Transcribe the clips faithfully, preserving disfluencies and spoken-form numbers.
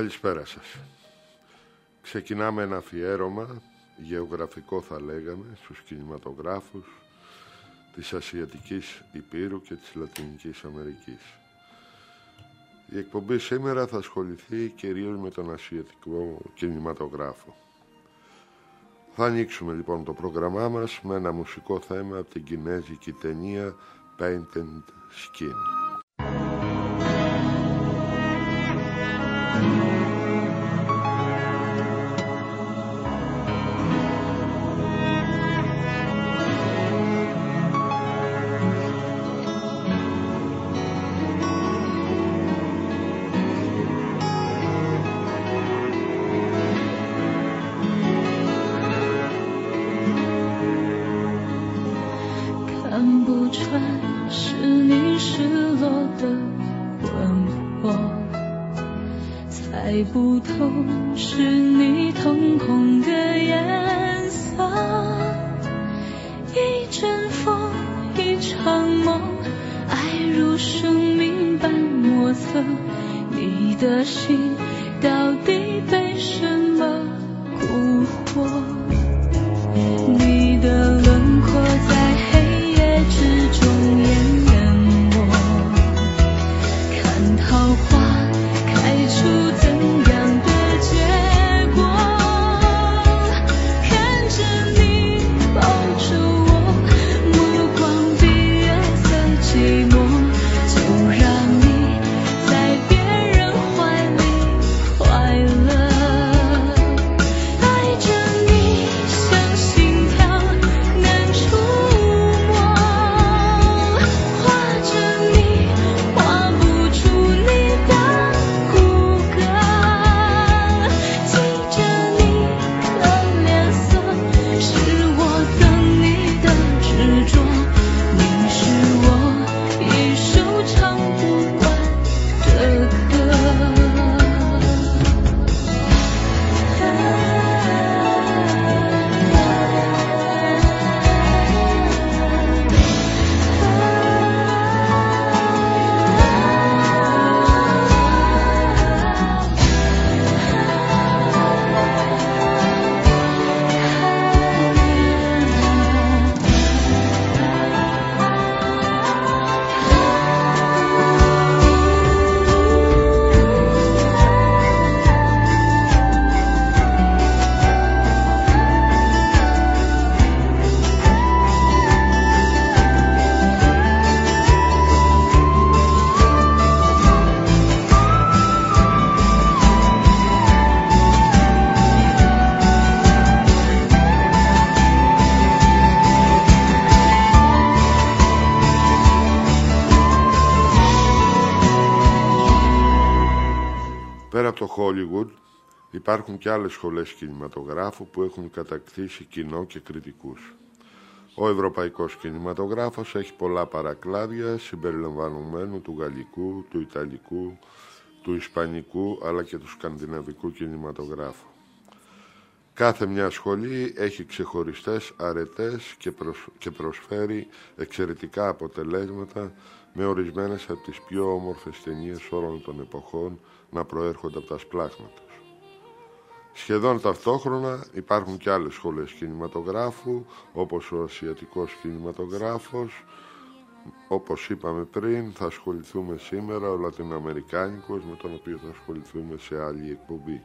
Καλησπέρα σας. Ξεκινάμε ένα αφιέρωμα, γεωγραφικό θα λέγαμε, στους κινηματογράφους της Ασιατικής Υπήρου και της Λατινικής Αμερικής. Η εκπομπή σήμερα θα ασχοληθεί κυρίως με τον ασιατικό κινηματογράφο. Θα ανοίξουμε λοιπόν το πρόγραμμά μας με ένα μουσικό θέμα από την κινέζικη ταινία Painted Skin. Στο Hollywood υπάρχουν και άλλες σχολές κινηματογράφου που έχουν κατακτήσει κοινό και κριτικούς. Ο ευρωπαϊκός κινηματογράφος έχει πολλά παρακλάδια συμπεριλαμβανομένου του γαλλικού, του ιταλικού, του ισπανικού αλλά και του σκανδιναβικού κινηματογράφου. Κάθε μια σχολή έχει ξεχωριστές αρετές και, προσ... και προσφέρει εξαιρετικά αποτελέσματα με ορισμένες από τις πιο όμορφες ταινίες όλων των εποχών να προέρχονται από τα σπλάχνα τους. Σχεδόν ταυτόχρονα υπάρχουν και άλλες σχολές κινηματογράφου, όπως ο ασιατικός κινηματογράφος. Όπως είπαμε πριν, θα ασχοληθούμε σήμερα ο λατινοαμερικάνικος, με τον οποίο θα ασχοληθούμε σε άλλη εκπομπή.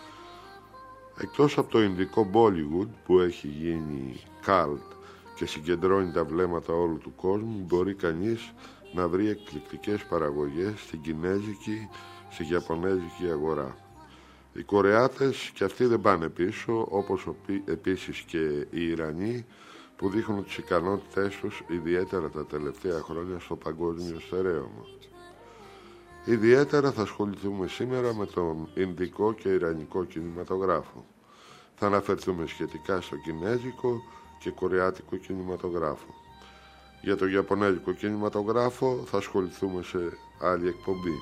Εκτός από το ινδικό Bollywood που έχει γίνει cult και συγκεντρώνει τα βλέμματα όλου του κόσμου, μπορεί κανείς να βρει εκπληκτικές παραγωγές στην κινέζικη, στη ιαπωνέζικη αγορά. Οι Κορεάτες και αυτοί δεν πάνε πίσω, όπως επίσης και οι Ιρανοί που δείχνουν τις ικανότητές τους ιδιαίτερα τα τελευταία χρόνια στο παγκόσμιο στερέωμα. Ιδιαίτερα θα ασχοληθούμε σήμερα με τον ινδικό και ιρανικό κινηματογράφο. Θα αναφερθούμε σχετικά στο κινέζικο και κορεάτικο κινηματογράφο. Για το ιαπωνέζικο κινηματογράφο θα ασχοληθούμε σε άλλη εκπομπή.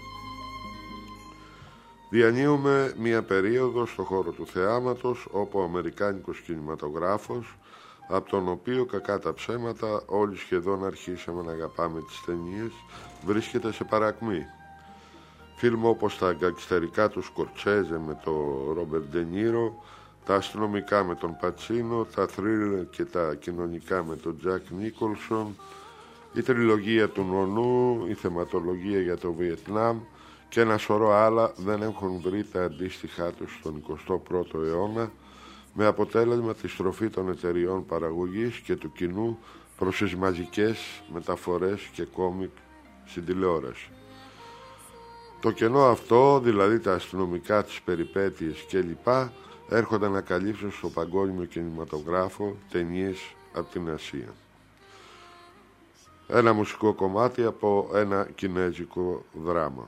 Διανύουμε μία περίοδο στο χώρο του θεάματος όπου ο αμερικάνικος κινηματογράφος, από τον οποίο κακά τα ψέματα όλοι σχεδόν αρχίσαμε να αγαπάμε τις ταινίες, βρίσκεται σε παρακμή. Φιλμ όπως τα γκαγκστερικά του Σκορτσέζε με τον Ρόμπερτ Ντε Νίρο, τα αστυνομικά με τον Πατσίνο, τα θρίλερ και τα κοινωνικά με τον Τζακ Νίκολσον, η τριλογία του Νονού, η θεματολογία για το Βιετνάμ και ένα σωρό άλλα δεν έχουν βρει τα αντίστοιχά τους στον εικοστό πρώτο αιώνα, με αποτέλεσμα τη στροφή των εταιριών παραγωγής και του κοινού προς τις μαζικές μεταφορές και κόμικ στην τηλεόραση. Το κενό αυτό, δηλαδή τα αστυνομικά, τις περιπέτειες κλπ, έρχονται να καλύψουν στο παγκόσμιο κινηματογράφο ταινίες από την Ασία. Ένα μουσικό κομμάτι από ένα κινέζικο δράμα.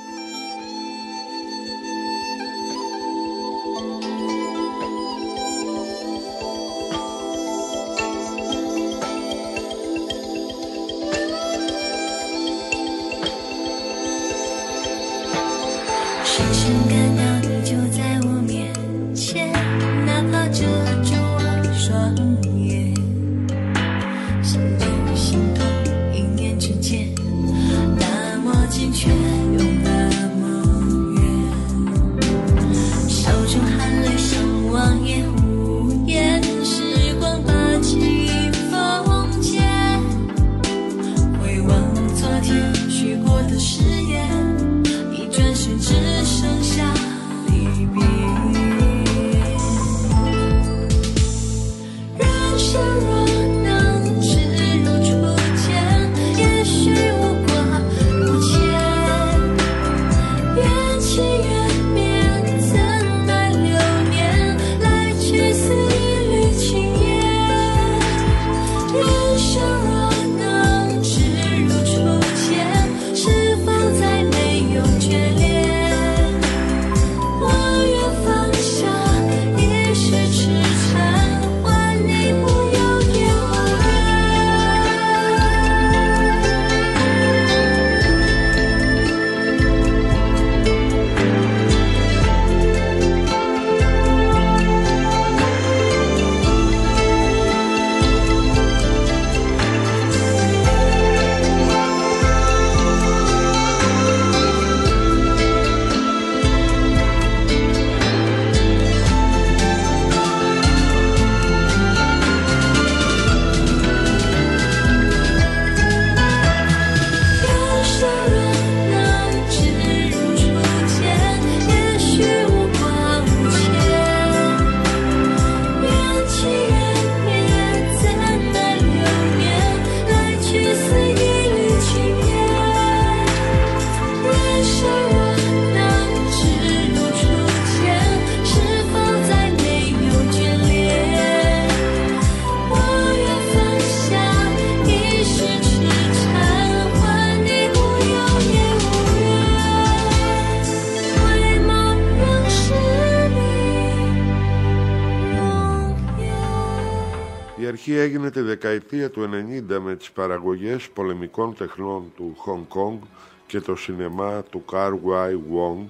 'Η αρχή έγινε τη δεκαετία του ενενήντα με τις παραγωγές πολεμικών τεχνών του Χονγκ Κονγκ και το σινεμά του Καρουάι Wong,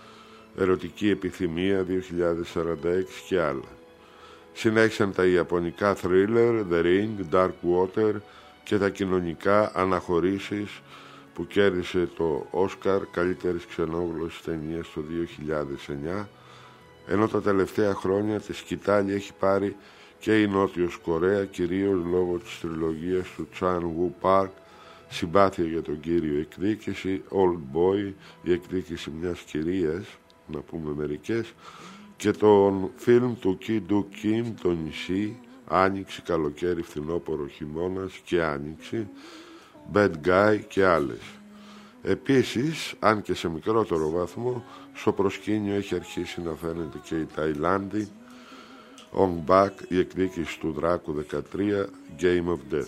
Ερωτική επιθυμία δύο χιλιάδες σαράντα έξι και άλλα. Συνέχισαν τα ιαπωνικά thriller, The Ring, Dark Water και τα κοινωνικά Αναχωρήσεις που κέρδισε το Όσκαρ καλύτερης ξενόγλωσσης ταινίας το δύο χιλιάδες εννιά, ενώ τα τελευταία χρόνια τη σκητάλη έχει πάρει και η Νότιος Κορέα, κυρίως λόγω της τριλογίας του Chan Woo Park, Συμπάθεια για τον κύριο εκδίκηση, Old Boy, η εκδίκηση μιας κυρίας, να πούμε μερικές, και τον φιλμ του Ki Do Kim, το νησί, Άνοιξη, Καλοκαίρι, Φθινόπορο, Χειμώνας και Άνοιξη, Bad Guy και άλλες. Επίσης, αν και σε μικρότερο βαθμό, στο προσκήνιο έχει αρχίσει να φαίνεται και η Ταϊλάνδη, On Back, η εκδίκηση του Δράκου δεκατρία, Game of Death.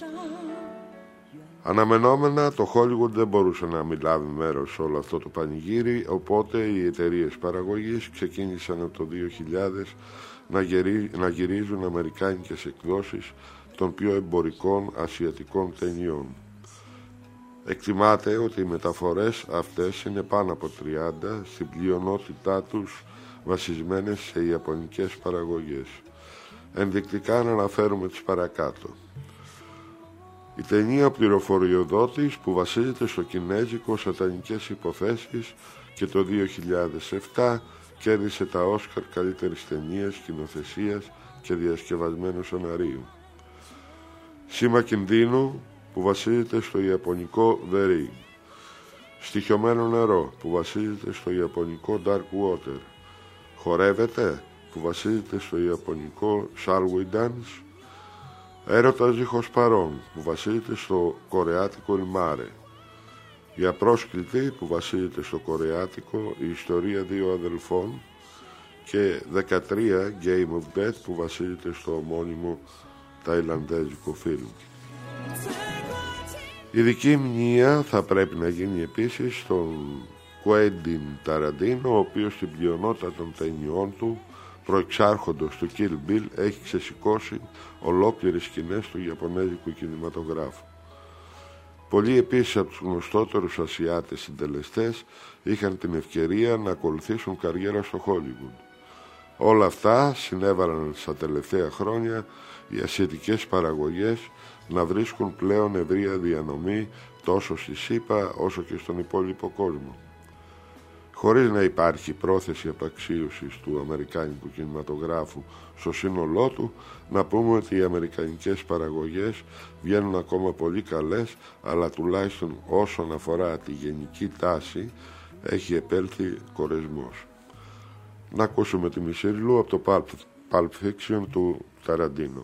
Αναμενόμενα, το Hollywood δεν μπορούσε να μην λάβει μέρος σε όλο αυτό το πανηγύρι, οπότε οι εταιρείες παραγωγής ξεκίνησαν από το δύο χιλιάδες να, γερί, να γυρίζουν αμερικάνικες εκδόσεις των πιο εμπορικών ασιατικών ταινιών. Εκτιμάται ότι οι μεταφορές αυτές είναι πάνω από τριάντα, στην πλειονότητά τους βασισμένες σε ιαπωνικές παραγωγές. Ενδεικτικά να αναφέρουμε τις παρακάτω. Η ταινία «Ο πληροφοριοδότης», που βασίζεται στο κινέζικο «Σατανικές υποθέσεις» και το δύο χιλιάδες επτά κέρδισε τα Όσκαρ καλύτερης ταινίας, σκηνοθεσίας και διασκευασμένου σεναρίου. «Σήμα κινδύνου», που βασίζεται στο ιαπωνικό «The Ring». «Στοιχειωμένο νερό», που βασίζεται στο ιαπωνικό «Dark Water». «Χορεύεται», που βασίζεται στο ιαπωνικό «Shall We Dance». «Έρωτας δίχως παρόν», που βασίζεται στο κορεάτικο «Il Mare». «Η Απρόσκλητη», που βασίζεται στο κορεάτικο «Η ιστορία δύο αδελφών». Και δεκατρία Game of Death, που βασίζεται στο ομώνυμο ταϊλανδέζικο φιλμ. Ειδική μνήα θα πρέπει να γίνει επίσης στον Κουέντιν Ταραντίνο, ο οποίος στην πλειονότητα των ταινιών του, προεξάρχοντος του Kill Bill, έχει ξεσηκώσει ολόκληρες σκηνές του ιαπωνέζικου κινηματογράφου. Πολλοί επίσης από τους γνωστότερους Ασιάτες συντελεστές είχαν την ευκαιρία να ακολουθήσουν καριέρα στο Hollywood. Όλα αυτά συνέβαλαν στα τελευταία χρόνια οι ασιατικές παραγωγές να βρίσκουν πλέον ευρεία διανομή τόσο στη ΣΥΠΑ όσο και στον υπόλοιπο κόσμο. Χωρίς να υπάρχει πρόθεση απαξίωσης του αμερικάνικου κινηματογράφου στο σύνολό του, να πούμε ότι οι αμερικανικές παραγωγές βγαίνουν ακόμα πολύ καλές, αλλά τουλάχιστον όσον αφορά τη γενική τάση έχει επέλθει κορεσμός. Να ακούσουμε τη Μισηρλού από το Pulp, Pulp Fiction του Ταραντίνο.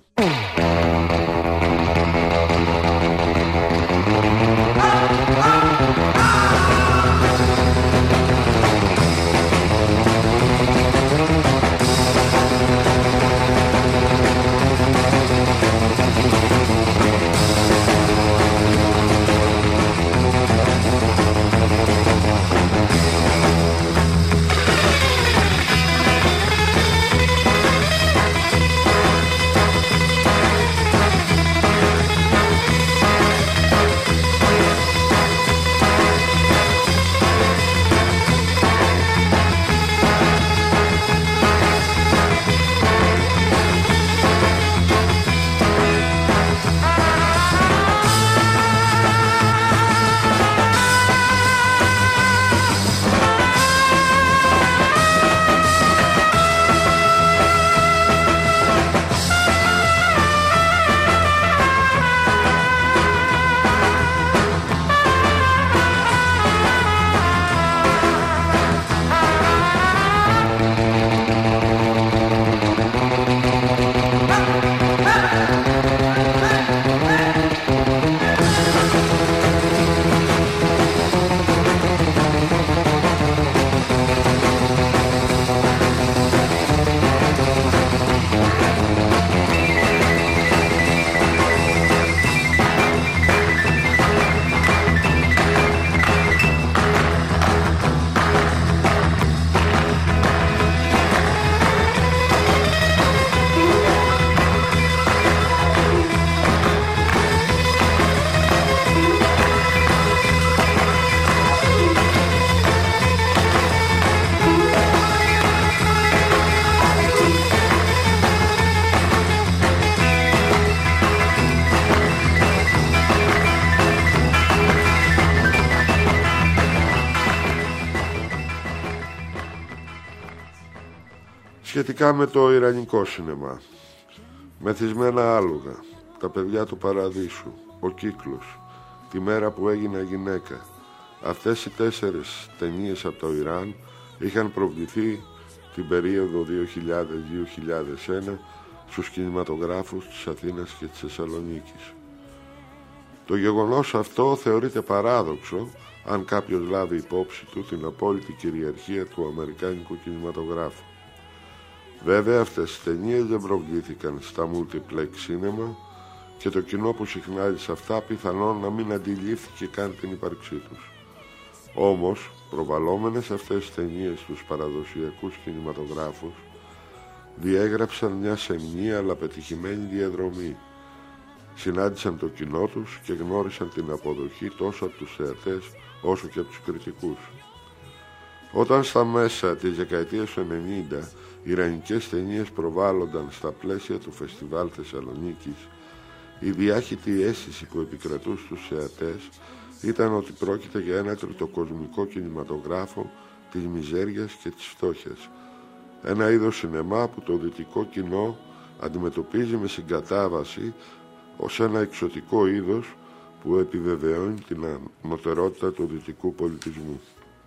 Σχετικά με το ιρανικό σινεμά, Μεθυσμένα άλογα, Τα παιδιά του παραδείσου, Ο κύκλος, Τη μέρα που έγινα γυναίκα. Αυτές οι τέσσερις ταινίες από το Ιράν είχαν προβληθεί την περίοδο δύο χιλιάδες με δύο χιλιάδες ένα στους κινηματογράφους της Αθήνας και της Θεσσαλονίκης. Το γεγονός αυτό θεωρείται παράδοξο αν κάποιος λάβει υπόψη του την απόλυτη κυριαρχία του αμερικάνικου κινηματογράφου. Βέβαια αυτές οι ταινίες δεν προβλήθηκαν στα multiplex cinema και το κοινό που συχνάζει σε αυτά πιθανόν να μην αντιλήφθηκε καν την ύπαρξή τους. Όμως, προβαλλόμενες αυτές τις ταινίες στους παραδοσιακούς κινηματογράφους, διέγραψαν μια σεμνή αλλά πετυχημένη διαδρομή. Συνάντησαν το κοινό τους και γνώρισαν την αποδοχή τόσο από τους θεατές όσο και από τους κριτικούς. Όταν στα μέσα της δεκαετίας του ενενήντα οι ιρανικές ταινίες προβάλλονταν στα πλαίσια του Φεστιβάλ Θεσσαλονίκης, Η διάχυτη αίσθηση που επικρατούσε στους θεατές ήταν ότι πρόκειται για ένα τριτοκοσμικό κινηματογράφο της μιζέριας και της φτώχειας. Ένα είδος σινεμά που το δυτικό κοινό αντιμετωπίζει με συγκατάβαση ως ένα εξωτικό είδος που επιβεβαιώνει την ανωτερότητα του δυτικού πολιτισμού.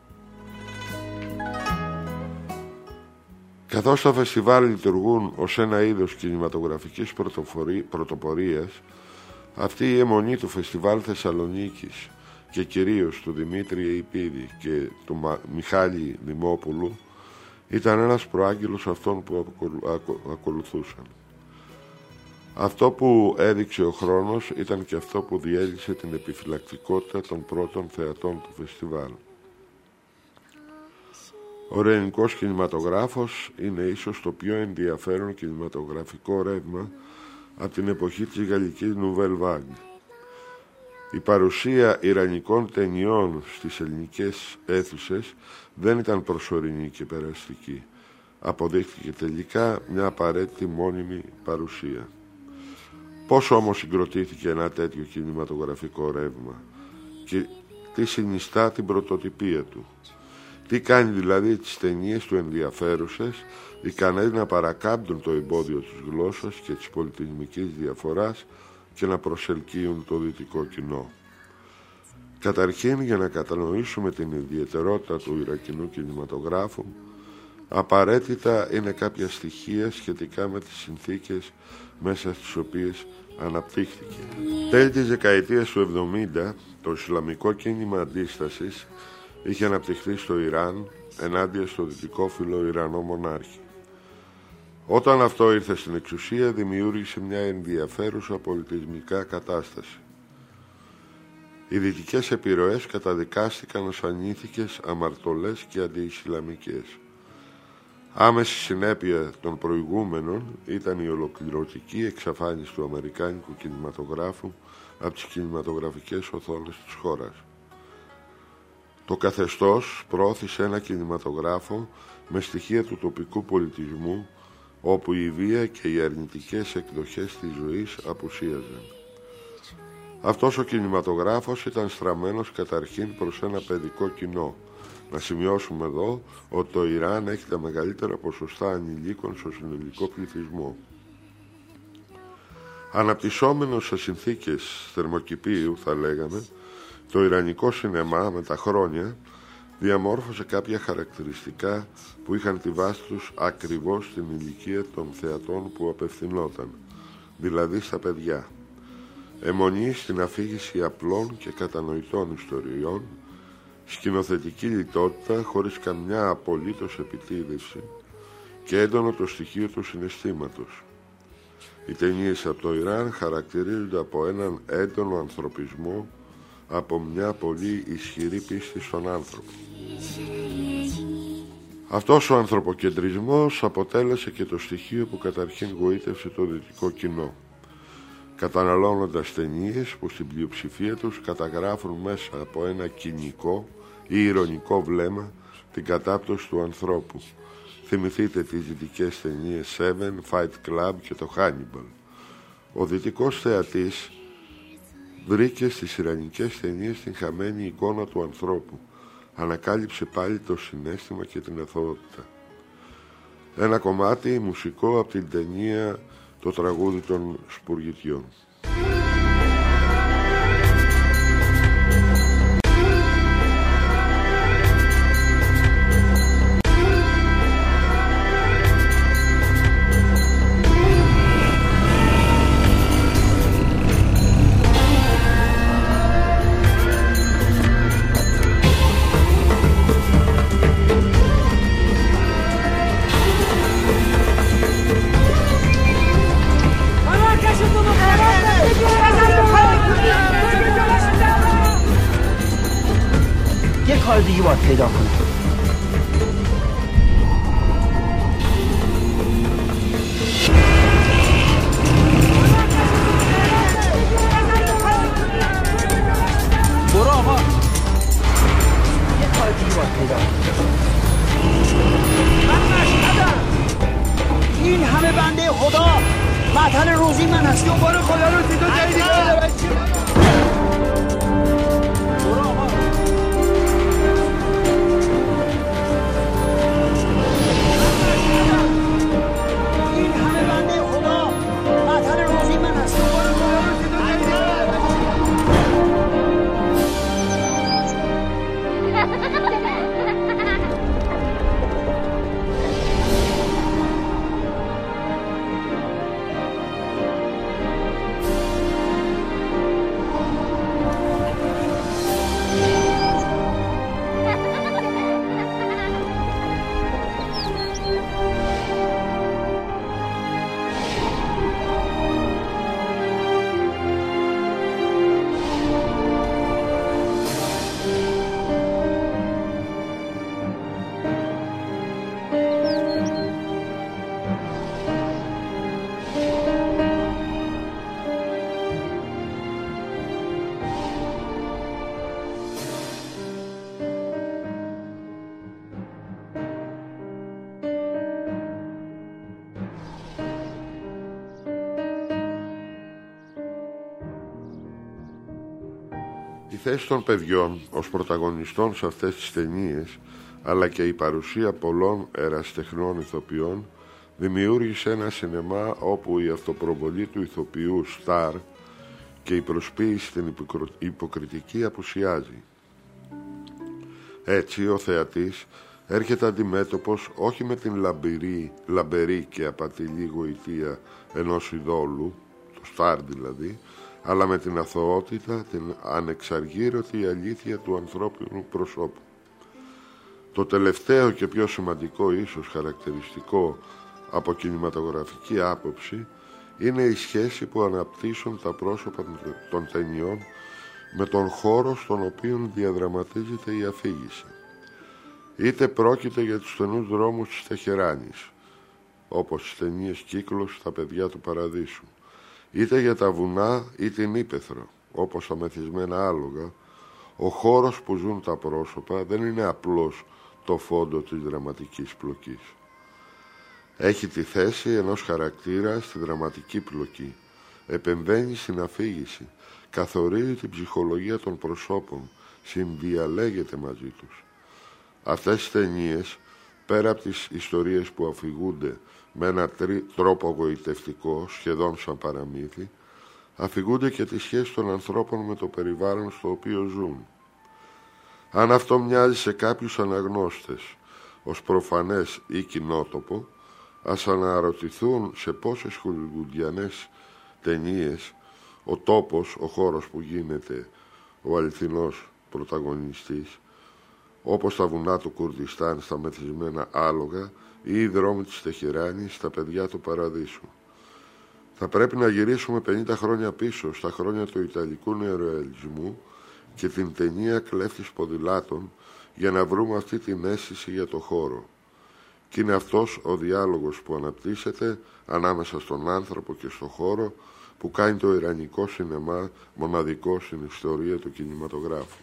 Καθώς τα φεστιβάλ λειτουργούν ως ένα είδος κινηματογραφικής πρωτοπορίας, αυτή η αιμονή του Φεστιβάλ Θεσσαλονίκης και κυρίως του Δημήτρη Ιππίδη και του Μιχάλη Δημόπουλου ήταν ένας προάγγελος αυτών που ακολουθούσαν. Αυτό που έδειξε ο χρόνος ήταν και αυτό που διέλυσε την επιφυλακτικότητα των πρώτων θεατών του φεστιβάλ. Ο ελληνικός κινηματογράφος είναι ίσως το πιο ενδιαφέρον κινηματογραφικό ρεύμα από την εποχή της γαλλικής Nouvelle Vague. Η παρουσία ιρανικών ταινιών στις ελληνικές αίθουσες δεν ήταν προσωρινή και περαστική. Αποδείχθηκε τελικά μια απαραίτητη μόνιμη παρουσία. Πώς όμως συγκροτήθηκε ένα τέτοιο κινηματογραφικό ρεύμα και τι συνιστά την πρωτοτυπία του? Τι κάνει δηλαδή τις ταινίες του ενδιαφέρουσες, ικανές να παρακάμπτουν το εμπόδιο της γλώσσας και της πολιτισμικής διαφοράς και να προσελκύουν το δυτικό κοινό? Καταρχήν, για να κατανοήσουμε την ιδιαιτερότητα του ιρακινού κινηματογράφου, απαραίτητα είναι κάποια στοιχεία σχετικά με τις συνθήκες μέσα στις οποίες αναπτύχθηκε. Τέλη της δεκαετίας του εβδομήντα, το Ισλαμικό κίνημα αντίστασης είχε αναπτυχθεί στο Ιράν ενάντια στο δυτικόφιλο Ιρανό μονάρχη. Όταν αυτό ήρθε στην εξουσία, δημιούργησε μια ενδιαφέρουσα πολιτισμικά κατάσταση. Οι δυτικές επιρροές καταδικάστηκαν ως ανήθικες, αμαρτωλές και αντιισλαμικές. Άμεση συνέπεια των προηγούμενων ήταν η ολοκληρωτική εξαφάνιση του αμερικάνικου κινηματογράφου από τις κινηματογραφικές οθόνες της χώρας. Το καθεστώς προώθησε ένα κινηματογράφο με στοιχεία του τοπικού πολιτισμού, όπου η βία και οι αρνητικές εκδοχές της ζωής απουσίαζαν. Αυτός ο κινηματογράφος ήταν στραμμένος καταρχήν προς ένα παιδικό κοινό. Να σημειώσουμε εδώ ότι το Ιράν έχει τα μεγαλύτερα ποσοστά ανηλίκων στο συνολικό πληθυσμό. Αναπτυσσόμενος σε συνθήκες θερμοκηπίου, θα λέγαμε, το ιρανικό σινεμά με τα χρόνια διαμόρφωσε κάποια χαρακτηριστικά που είχαν τη βάση τους ακριβώς στην ηλικία των θεατών που απευθυνόταν, δηλαδή στα παιδιά. Αιμονή στην αφήγηση απλών και κατανοητών ιστοριών, σκηνοθετική λιτότητα χωρίς καμιά απολύτως επιτίδευση και έντονο το στοιχείο του συναισθήματος. Οι ταινίες από το Ιράν χαρακτηρίζονται από έναν έντονο ανθρωπισμό, από μια πολύ ισχυρή πίστη στον άνθρωπο. Αυτός ο ανθρωποκεντρισμός αποτέλεσε και το στοιχείο που καταρχήν γοήτευσε το δυτικό κοινό, καταναλώνοντας ταινίες που στην πλειοψηφία τους καταγράφουν μέσα από ένα κοινικό ή ηρωνικό βλέμμα την κατάπτωση του ανθρώπου. Θυμηθείτε τις δυτικές ταινίες Seven, Fight Club και το Hannibal. Ο δυτικός θεατής βρήκε στις ιρανικές ταινίες την χαμένη εικόνα του ανθρώπου. Ανακάλυψε πάλι το συναίσθημα και την αθωότητα. Ένα κομμάτι μουσικό από την ταινία «Το τραγούδι των σπουργητιών». کار دیگه باید پیدا کنم. برو آقا. یه کار دیگه باید پیدا کنم. من مشهدم. این همه بنده خدا وطن روزی من است. دنبال خدا رو دیدو جایی این همه بنده خدا وطن روزی من است. دنبال خدا رو دیدو Η θέση των παιδιών ως πρωταγωνιστών σε αυτές τις ταινίες, αλλά και η παρουσία πολλών ερασιτεχνών ηθοποιών, δημιούργησε ένα σινεμά όπου η αυτοπροβολή του ηθοποιού στάρ και η προσποίηση στην υποκριτική απουσιάζει. Έτσι ο θεατής έρχεται αντιμέτωπος όχι με την λαμπερή, λαμπερή και απατηλή γοητεία ενός ειδόλου, το στάρ δηλαδή, αλλά με την αθωότητα, την ανεξαργύρωτη αλήθεια του ανθρώπινου προσώπου. Το τελευταίο και πιο σημαντικό ίσως χαρακτηριστικό από κινηματογραφική άποψη είναι η σχέση που αναπτύσσουν τα πρόσωπα των ταινιών με τον χώρο στον οποίο διαδραματίζεται η αφήγηση. Είτε πρόκειται για τους στενούς δρόμους της Τεχεράνης, όπως τις ταινίες Κύκλος «Τα παιδιά του Παραδείσου», είτε για τα βουνά ή την ύπαιθρο, όπως τα μεθυσμένα άλογα, ο χώρος που ζουν τα πρόσωπα δεν είναι απλώς το φόντο της δραματικής πλοκής. Έχει τη θέση ενός χαρακτήρα στη δραματική πλοκή, επεμβαίνει στην αφήγηση, καθορίζει την ψυχολογία των προσώπων, συνδιαλέγεται μαζί τους. Αυτές οι ταινίες, πέρα από τις ιστορίες που αφηγούνται με έναν τρόπο γοητευτικό, σχεδόν σαν παραμύθι, αφηγούνται και τις σχέσεις των ανθρώπων με το περιβάλλον στο οποίο ζουν. Αν αυτό μοιάζει σε κάποιους αναγνώστες ως προφανές ή κοινότοπο, ας αναρωτηθούν σε πόσες χολιγουντιανές ταινίες ο τόπος, ο χώρος που γίνεται ο αληθινός πρωταγωνιστής, όπως τα βουνά του Κουρδιστάν στα μεθυσμένα άλογα ή οι δρόμοι της Τεχεράνης στα παιδιά του Παραδείσου. Θα πρέπει να γυρίσουμε πενήντα χρόνια πίσω, στα χρόνια του Ιταλικού νεορεαλισμού και την ταινία Κλέφτης Ποδηλάτων, για να βρούμε αυτή την αίσθηση για το χώρο. Και είναι αυτός ο διάλογος που αναπτύσσεται ανάμεσα στον άνθρωπο και στο χώρο, που κάνει το ιρανικό σινεμά μοναδικό στην ιστορία του κινηματογράφου.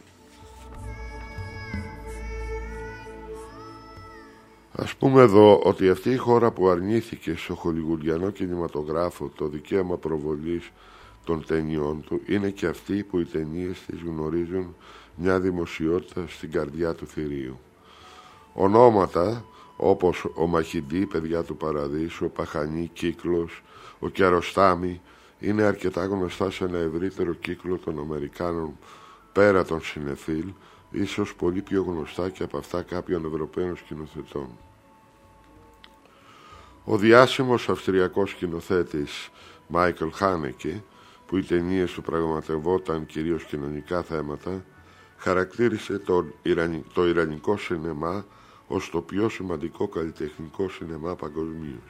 Ας πούμε εδώ ότι αυτή η χώρα που αρνήθηκε στο χολιγουντιανό κινηματογράφο το δικαίωμα προβολής των ταινιών του, είναι και αυτή που οι ταινίες της γνωρίζουν μια δημοσιότητα στην καρδιά του θηρίου. Ονόματα όπως ο Μαχιντή, παιδιά του Παραδείσου, ο Παχανή, Κύκλος, ο Κιαροστάμι, είναι αρκετά γνωστά σε ένα ευρύτερο κύκλο των Αμερικάνων πέρα των σινεφίλ, ίσως πολύ πιο γνωστά και από αυτά κάποιων Ευρωπαίων σκηνοθετών. Ο διάσημος αυστριακός σκηνοθέτης Μάικλ Χάνεκε, που οι ταινίες του πραγματευόταν κυρίως κοινωνικά θέματα, χαρακτήρισε το, Ιρανι... το ιρανικό σινεμά ως το πιο σημαντικό καλλιτεχνικό σινεμά παγκοσμίως.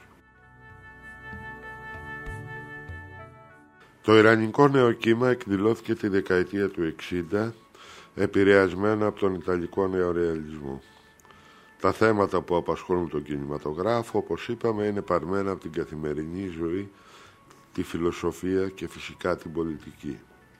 Το ιρανικό νεοκύμα εκδηλώθηκε τη δεκαετία του εξήντα, επηρεασμένο από τον Ιταλικό νεορεαλισμό. Τα θέματα που απασχολούν τον κινηματογράφο, όπως είπαμε, είναι παρμένα από την καθημερινή ζωή, τη φιλοσοφία και φυσικά την πολιτική.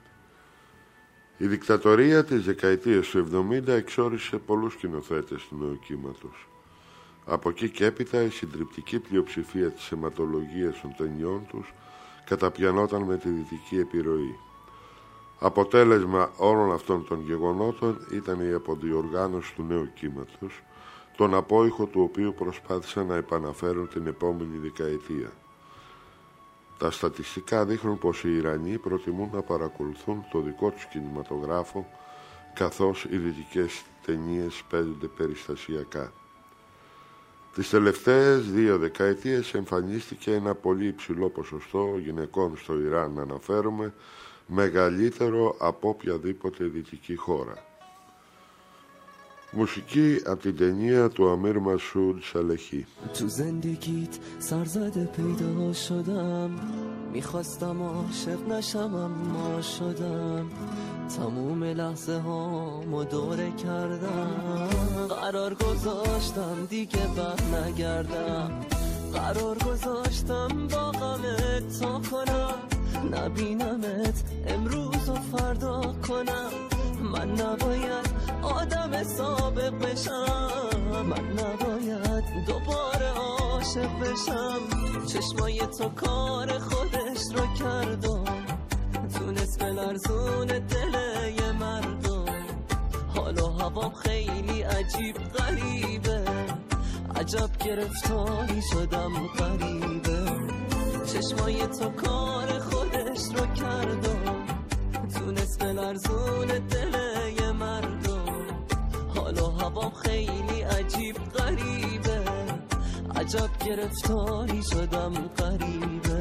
Η δικτατορία της δεκαετίας του εβδομήντα εξόρισε πολλούς σκηνοθέτες του νεοκύματος. Από εκεί και έπειτα η συντριπτική πλειοψηφία της αιματολογίας των ταινιών τους καταπιανόταν με τη δυτική επιρροή. Αποτέλεσμα όλων αυτών των γεγονότων ήταν η αποδιοργάνωση του νέου κύματος, τον απόϊχο του οποίου προσπάθησαν να επαναφέρουν την επόμενη δεκαετία. Τα στατιστικά δείχνουν πως οι Ιρανοί προτιμούν να παρακολουθούν το δικό τους κινηματογράφο, καθώς οι δυτικές ταινίες παίζονται περιστασιακά. Τις τελευταίες δύο δεκαετίες εμφανίστηκε ένα πολύ υψηλό ποσοστό γυναικών στο Ιράν, να αναφέρομαι, μεγαλύτερο από οποιαδήποτε δυτική χώρα. Μουσική από την ταινία του Αμίρ Μασούντ Σαλεχή. تو زندگیت سرزده پیدا شدم میخواستم عاشق نشم اما شدم تموم لحظه هامو دوره کردم قرار گذاشتم دیگه بر نگردم قرار گذاشتم با غمت تا کنم نبینمت امروز و فردا کنم من نباید آدم سابق بشم من نباید دوباره عاشق بشم چشمای تو کار خودش رو کردم تونست بلرزون دل یه مردم حال و هوام خیلی عجیب غریبه عجب گرفتاری شدم غریبه چشمای تو کار خودش رو کردم تونست بلرزون دل یه مردم حال و هوام خیلی عجیب غریبه عجب گرفتاری شدم غریبه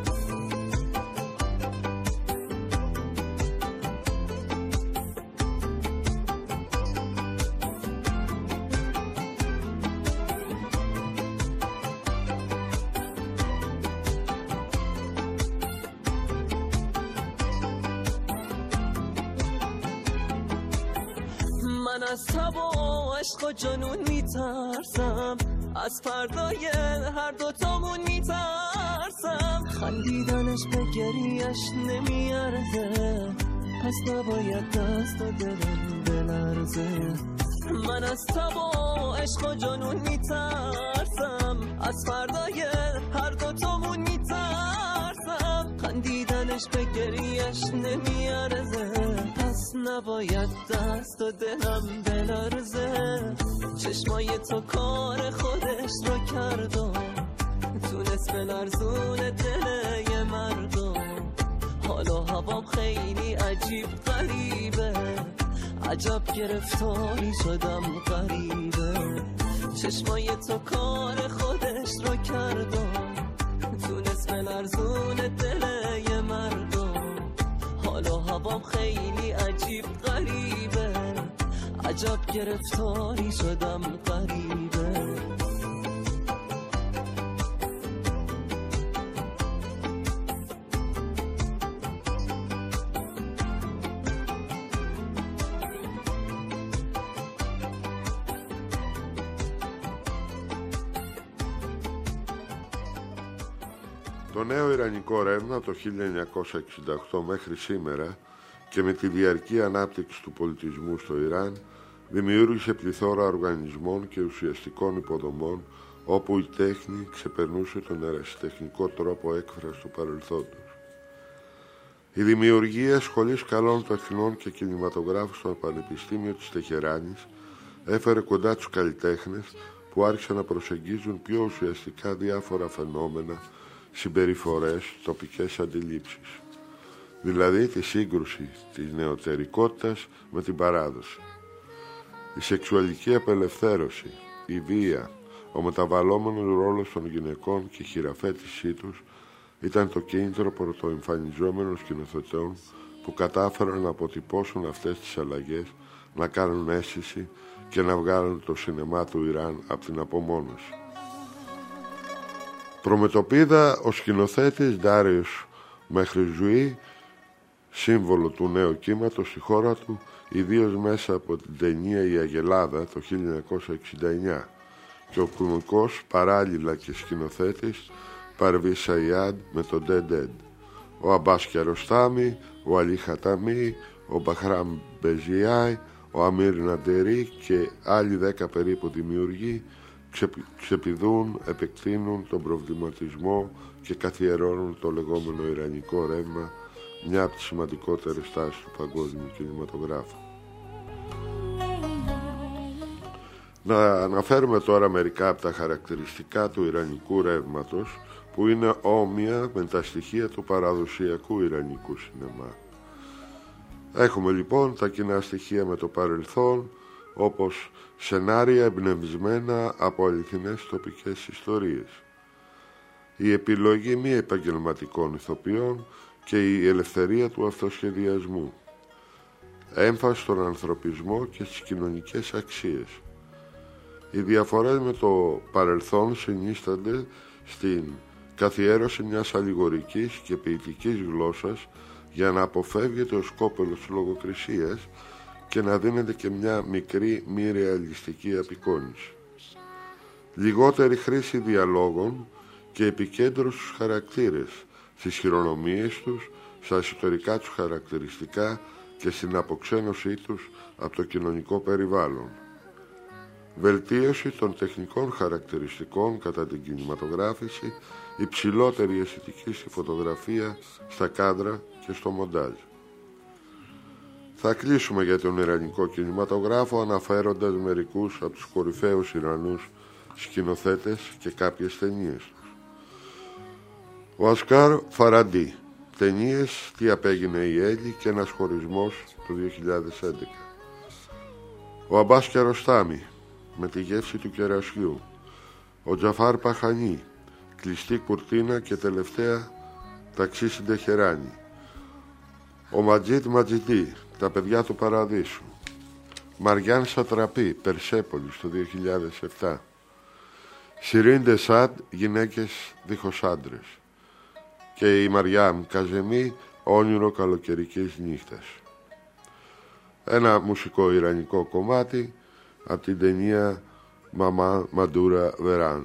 من از تب و عشق و جنون میترسم از فردای هر دوتامون میترسم خندیدنش به گریش نمیارزه پس نباید دست و دلم بلرزه من از تب و عشق و جنون میترسم از فردای هر دوتامون میترسم خندیدنش به گریش نمیارزه پس نباید دست و دلم بلرزه چشمای تو کار خودش رو کردم تونست بلرزون دل یه مردم حال و هوام خیلی عجیب غریبه عجب گرفتاری شدم غریبه چشمای تو کار خودش رو کردم تونست بلرزون دل یه مردم حال و هوام خیلی عجیب غریبه عجب گرفتاری شدم غریبه Το νέο ιρανικό ρεύμα το χίλια εννιακόσια εξήντα οκτώ μέχρι σήμερα και με τη διαρκή ανάπτυξη του πολιτισμού στο Ιράν δημιούργησε πληθώρα οργανισμών και ουσιαστικών υποδομών όπου η τέχνη ξεπερνούσε τον ερασιτεχνικό τρόπο έκφρασης του παρελθόντος. Η δημιουργία σχολής καλών τεχνών και κινηματογράφου στο Πανεπιστήμιο της Τεχεράνης έφερε κοντά τους καλλιτέχνες που άρχισαν να προσεγγίζουν πιο ουσιαστικά διάφορα φαινόμενα, συμπεριφορές, τοπικές αντιλήψεις. Δηλαδή τη σύγκρουση της νεωτερικότητας με την παράδοση. Η σεξουαλική απελευθέρωση, η βία, ο μεταβαλλόμενος ρόλος των γυναικών και η χειραφέτησή τους ήταν το κίνητρο πρωτοεμφανιζόμενων σκηνοθετών που κατάφεραν να αποτυπώσουν αυτές τις αλλαγές, να κάνουν αίσθηση και να βγάλουν το σινεμά του Ιράν από την απομόνωση. Προμετωπίδα ο σκηνοθέτης Ντάριος Μεχριτζούι, σύμβολο του νέου κύματος στη χώρα του, ιδίως μέσα από την ταινία «Η Αγελάδα» το χίλια εννιακόσια εξήντα εννιά, και ο κομικός παράλληλα και σκηνοθέτης Παρβί Σαϊάντ με το Dead End, ο Αμπάς Κιαροστάμι, ο Αλί Χαταμί, ο Μπαχράμ Μπεζιάι, ο Αμίρ Ναντερί και άλλοι δέκα περίπου δημιουργοί ξεπηδούν, επεκτείνουν τον προβληματισμό και καθιερώνουν το λεγόμενο ιρανικό ρεύμα, μια από τις σημαντικότερες τάσεις του παγκόσμιου κινηματογράφου. Να αναφέρουμε τώρα μερικά από τα χαρακτηριστικά του ιρανικού ρεύματος, που είναι όμοια με τα στοιχεία του παραδοσιακού ιρανικού σινεμά. Έχουμε λοιπόν τα κοινά στοιχεία με το παρελθόν, όπως σενάρια εμπνευσμένα από αληθινές τοπικές ιστορίες, η επιλογή μη επαγγελματικών ηθοποιών και η ελευθερία του αυτοσχεδιασμού, έμφαση στον ανθρωπισμό και στις κοινωνικές αξίες. Οι διαφορές με το παρελθόν συνίστανται στην καθιέρωση μιας αλληγορικής και ποιητικής γλώσσας για να αποφεύγεται ο σκόπελος της λογοκρισίας και να δίνεται και μια μικρή μη ρεαλιστική απεικόνηση. Λιγότερη χρήση διαλόγων και επικέντρωση στους χαρακτήρες, στις χειρονομίες τους, στα εσωτερικά τους χαρακτηριστικά και στην αποξένωσή τους από το κοινωνικό περιβάλλον. Βελτίωση των τεχνικών χαρακτηριστικών κατά την κινηματογράφηση, υψηλότερη αισθητική στη φωτογραφία, στα κάδρα και στο μοντάζ. Θα κλείσουμε για τον ιρανικό κινηματογράφο αναφέροντας μερικούς από τους κορυφαίους Ιρανούς σκηνοθέτες και κάποιες ταινίες τους. Ο Ασκάρ Φαραντί, ταινίες «Τι απέγινε η Έλλη» και «Ένας χωρισμός» του δύο χιλιάδες έντεκα. Ο Αμπάς Κιαροστάμι, «Με τη γεύση του κερασιού». Ο Τζαφάρ Παχανί, «Κλειστή κουρτίνα» και τελευταία «Ταξί στην Τεχεράνη». Ο Ματζίτ Ματζιτί, «Τα παιδιά του Παραδείσου». Μαριάν Σατραπή, «Περσέπολης» του δύο χιλιάδες επτά. Σιρίν Ντεσάντ, «Γυναίκες δίχως άντρες». Και η Μαριάμ Καζεμί, «Όνειρο καλοκαιρικής νύχτας». Ένα μουσικό ιρανικό κομμάτι από την ταινία «Μαμά Μαντούρα Βεράν».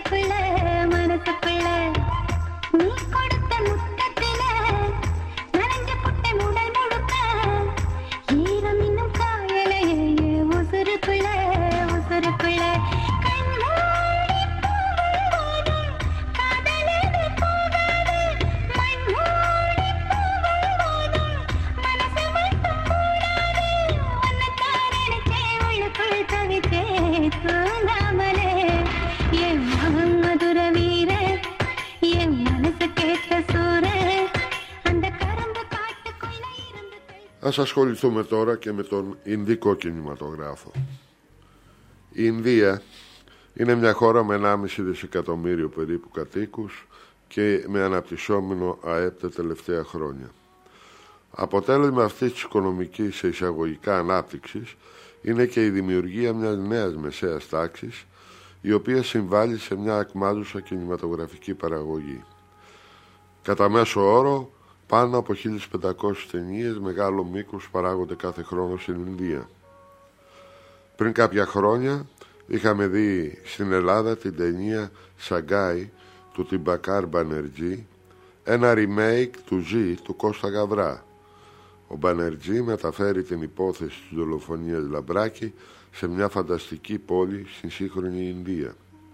உள்ளுக்குள்ள மனசுக்குள்ள நீ கொடுத்த முத்தத்தில நனைஞ்ச புட்டை உடல் முழுக்க ஈரம் இன்னும் காயலையே உசுருக்குள்ள உசுருக்குள்ள கண்மூடி போகும் காதலது போகாது மண்மூடி போகும் மனசு மட்டும் கூடாது உன்னைத்தான் நினைச்சேன் உள்ளுக்குள் தவிச்சேன் தூங்காமலே என் மகன் மதுர வீர என் மனசு கேட்ட சூர அந்த கரும்பு காட்டுக்குள்ள இருந்து Ας ασχοληθούμε τώρα και με τον Ινδικό κινηματογράφο. Η Ινδία είναι μια χώρα με ενάμιση δισεκατομμύριο περίπου κατοίκους και με αναπτυσσόμενο ΑΕΠ τα τελευταία χρόνια. Αποτέλεσμα αυτής της οικονομικής σε εισαγωγικά ανάπτυξης είναι και η δημιουργία μιας νέας μεσαίας τάξης, η οποία συμβάλλει σε μια ακμάζουσα κινηματογραφική παραγωγή. Κατά μέσο όρο, πάνω από χίλιες πεντακόσιες ταινίες μεγάλο μήκους παράγονται κάθε χρόνο στην Ινδία. Πριν κάποια χρόνια είχαμε δει στην Ελλάδα την ταινία Σαγκάι του Τιμπακάρ Μπανερτζή, ένα remake του Ζή του Κώστα Γαβρά. Ο Μπανερτζή μεταφέρει την υπόθεση της δολοφονίας Λαμπράκη σε μια φανταστική πόλη στην σύγχρονη Ινδία.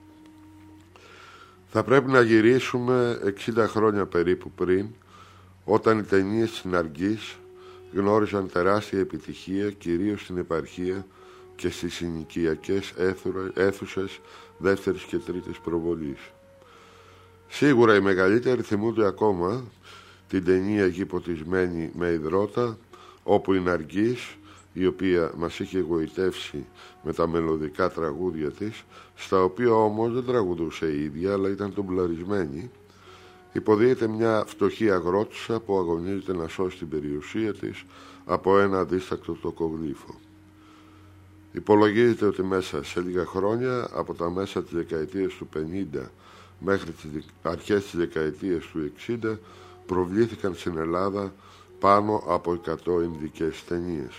Θα πρέπει να γυρίσουμε εξήντα χρόνια περίπου πριν, όταν οι ταινίες της Ναργκής γνώριζαν τεράστια επιτυχία κυρίως στην επαρχία και στις συνοικιακές αίθουσες δεύτερης και τρίτης προβολής. Σίγουρα οι μεγαλύτεροι θυμούνται ακόμα την ταινία «Γη ποτισμένη με υδρότα», όπου η Ναργκής, η οποία μας είχε εγωιτεύσει με τα μελωδικά τραγούδια της, στα οποία όμως δεν τραγουδούσε η ίδια αλλά ήταν ντουμπλαρισμένη, υποδίεται μια φτωχή αγρότισσα που αγωνίζεται να σώσει την περιουσία της από ένα αδίστακτο τοκογλύφο. Υπολογίζεται ότι μέσα σε λίγα χρόνια, από τα μέσα της δεκαετίας του πενήντα μέχρι τις αρχές της δεκαετίας του εξήντα, προβλήθηκαν στην Ελλάδα πάνω από εκατό ινδικές ταινίες.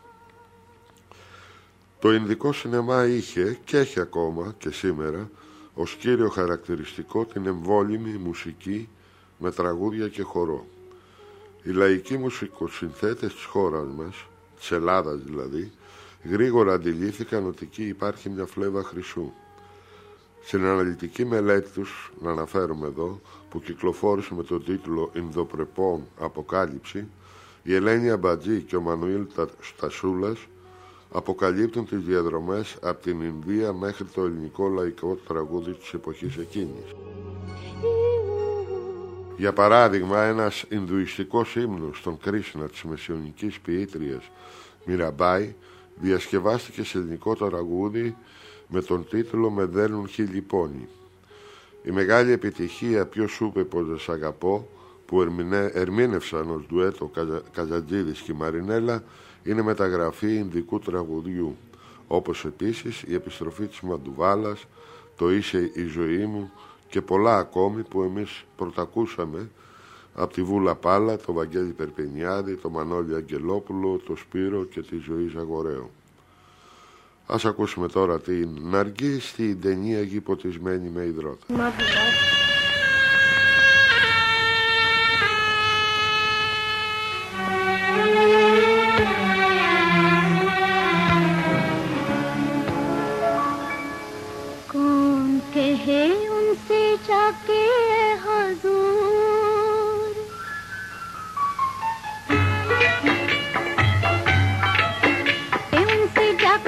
Το ινδικό σινεμά είχε και έχει ακόμα και σήμερα ως κύριο χαρακτηριστικό την εμβόλυμη μουσική με τραγούδια και χορό. Οι λαϊκοί μουσικοσυνθέτες της χώρας μας, της Ελλάδας δηλαδή, γρήγορα αντιλήφθηκαν ότι εκεί υπάρχει μια φλέβα χρυσού. Στην αναλυτική μελέτη τους, να αναφέρουμε εδώ, που κυκλοφόρησε με τον τίτλο «Ινδοπρεπών Αποκάλυψη», η Ελένη Αμπατζή και ο Μανουήλ Στασούλας αποκαλύπτουν τις διαδρομές από την Ινδία μέχρι το ελληνικό λαϊκό τραγούδι της εποχής εκείνης. Για παράδειγμα, ένας ινδουιστικός ύμνος των Κρίσνα της μεσαιωνικής ποιήτριας Μιραμπάι διασκευάστηκε σε ελληνικό τραγούδι με τον τίτλο «Με δέρνουν χίλιοι πόνοι». Η μεγάλη επιτυχία «Ποιος σου είπε πως δεν σ' αγαπώ» που ερμηνε... ερμήνευσαν ως ντουέτο Καζατζίδης και Μαρινέλα είναι μεταγραφή ινδικού τραγουδιού, όπως επίσης η επιστροφή της Μαντουβάλας, το «Είσαι η ζωή μου» και πολλά ακόμη που εμείς πρωτακούσαμε από τη Βούλα Πάλα, το Βαγγέλη Περπενιάδη, το Μανώλη Αγγελόπουλο, το Σπύρο και τη Ζωή Ζαγορέου. Ας ακούσουμε τώρα την Ναργκή στην ταινία «Γη ποτισμένη με υδρότα».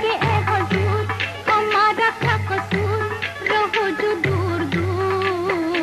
हजूर हमारा क्या कसूर रहो जो दूर दूर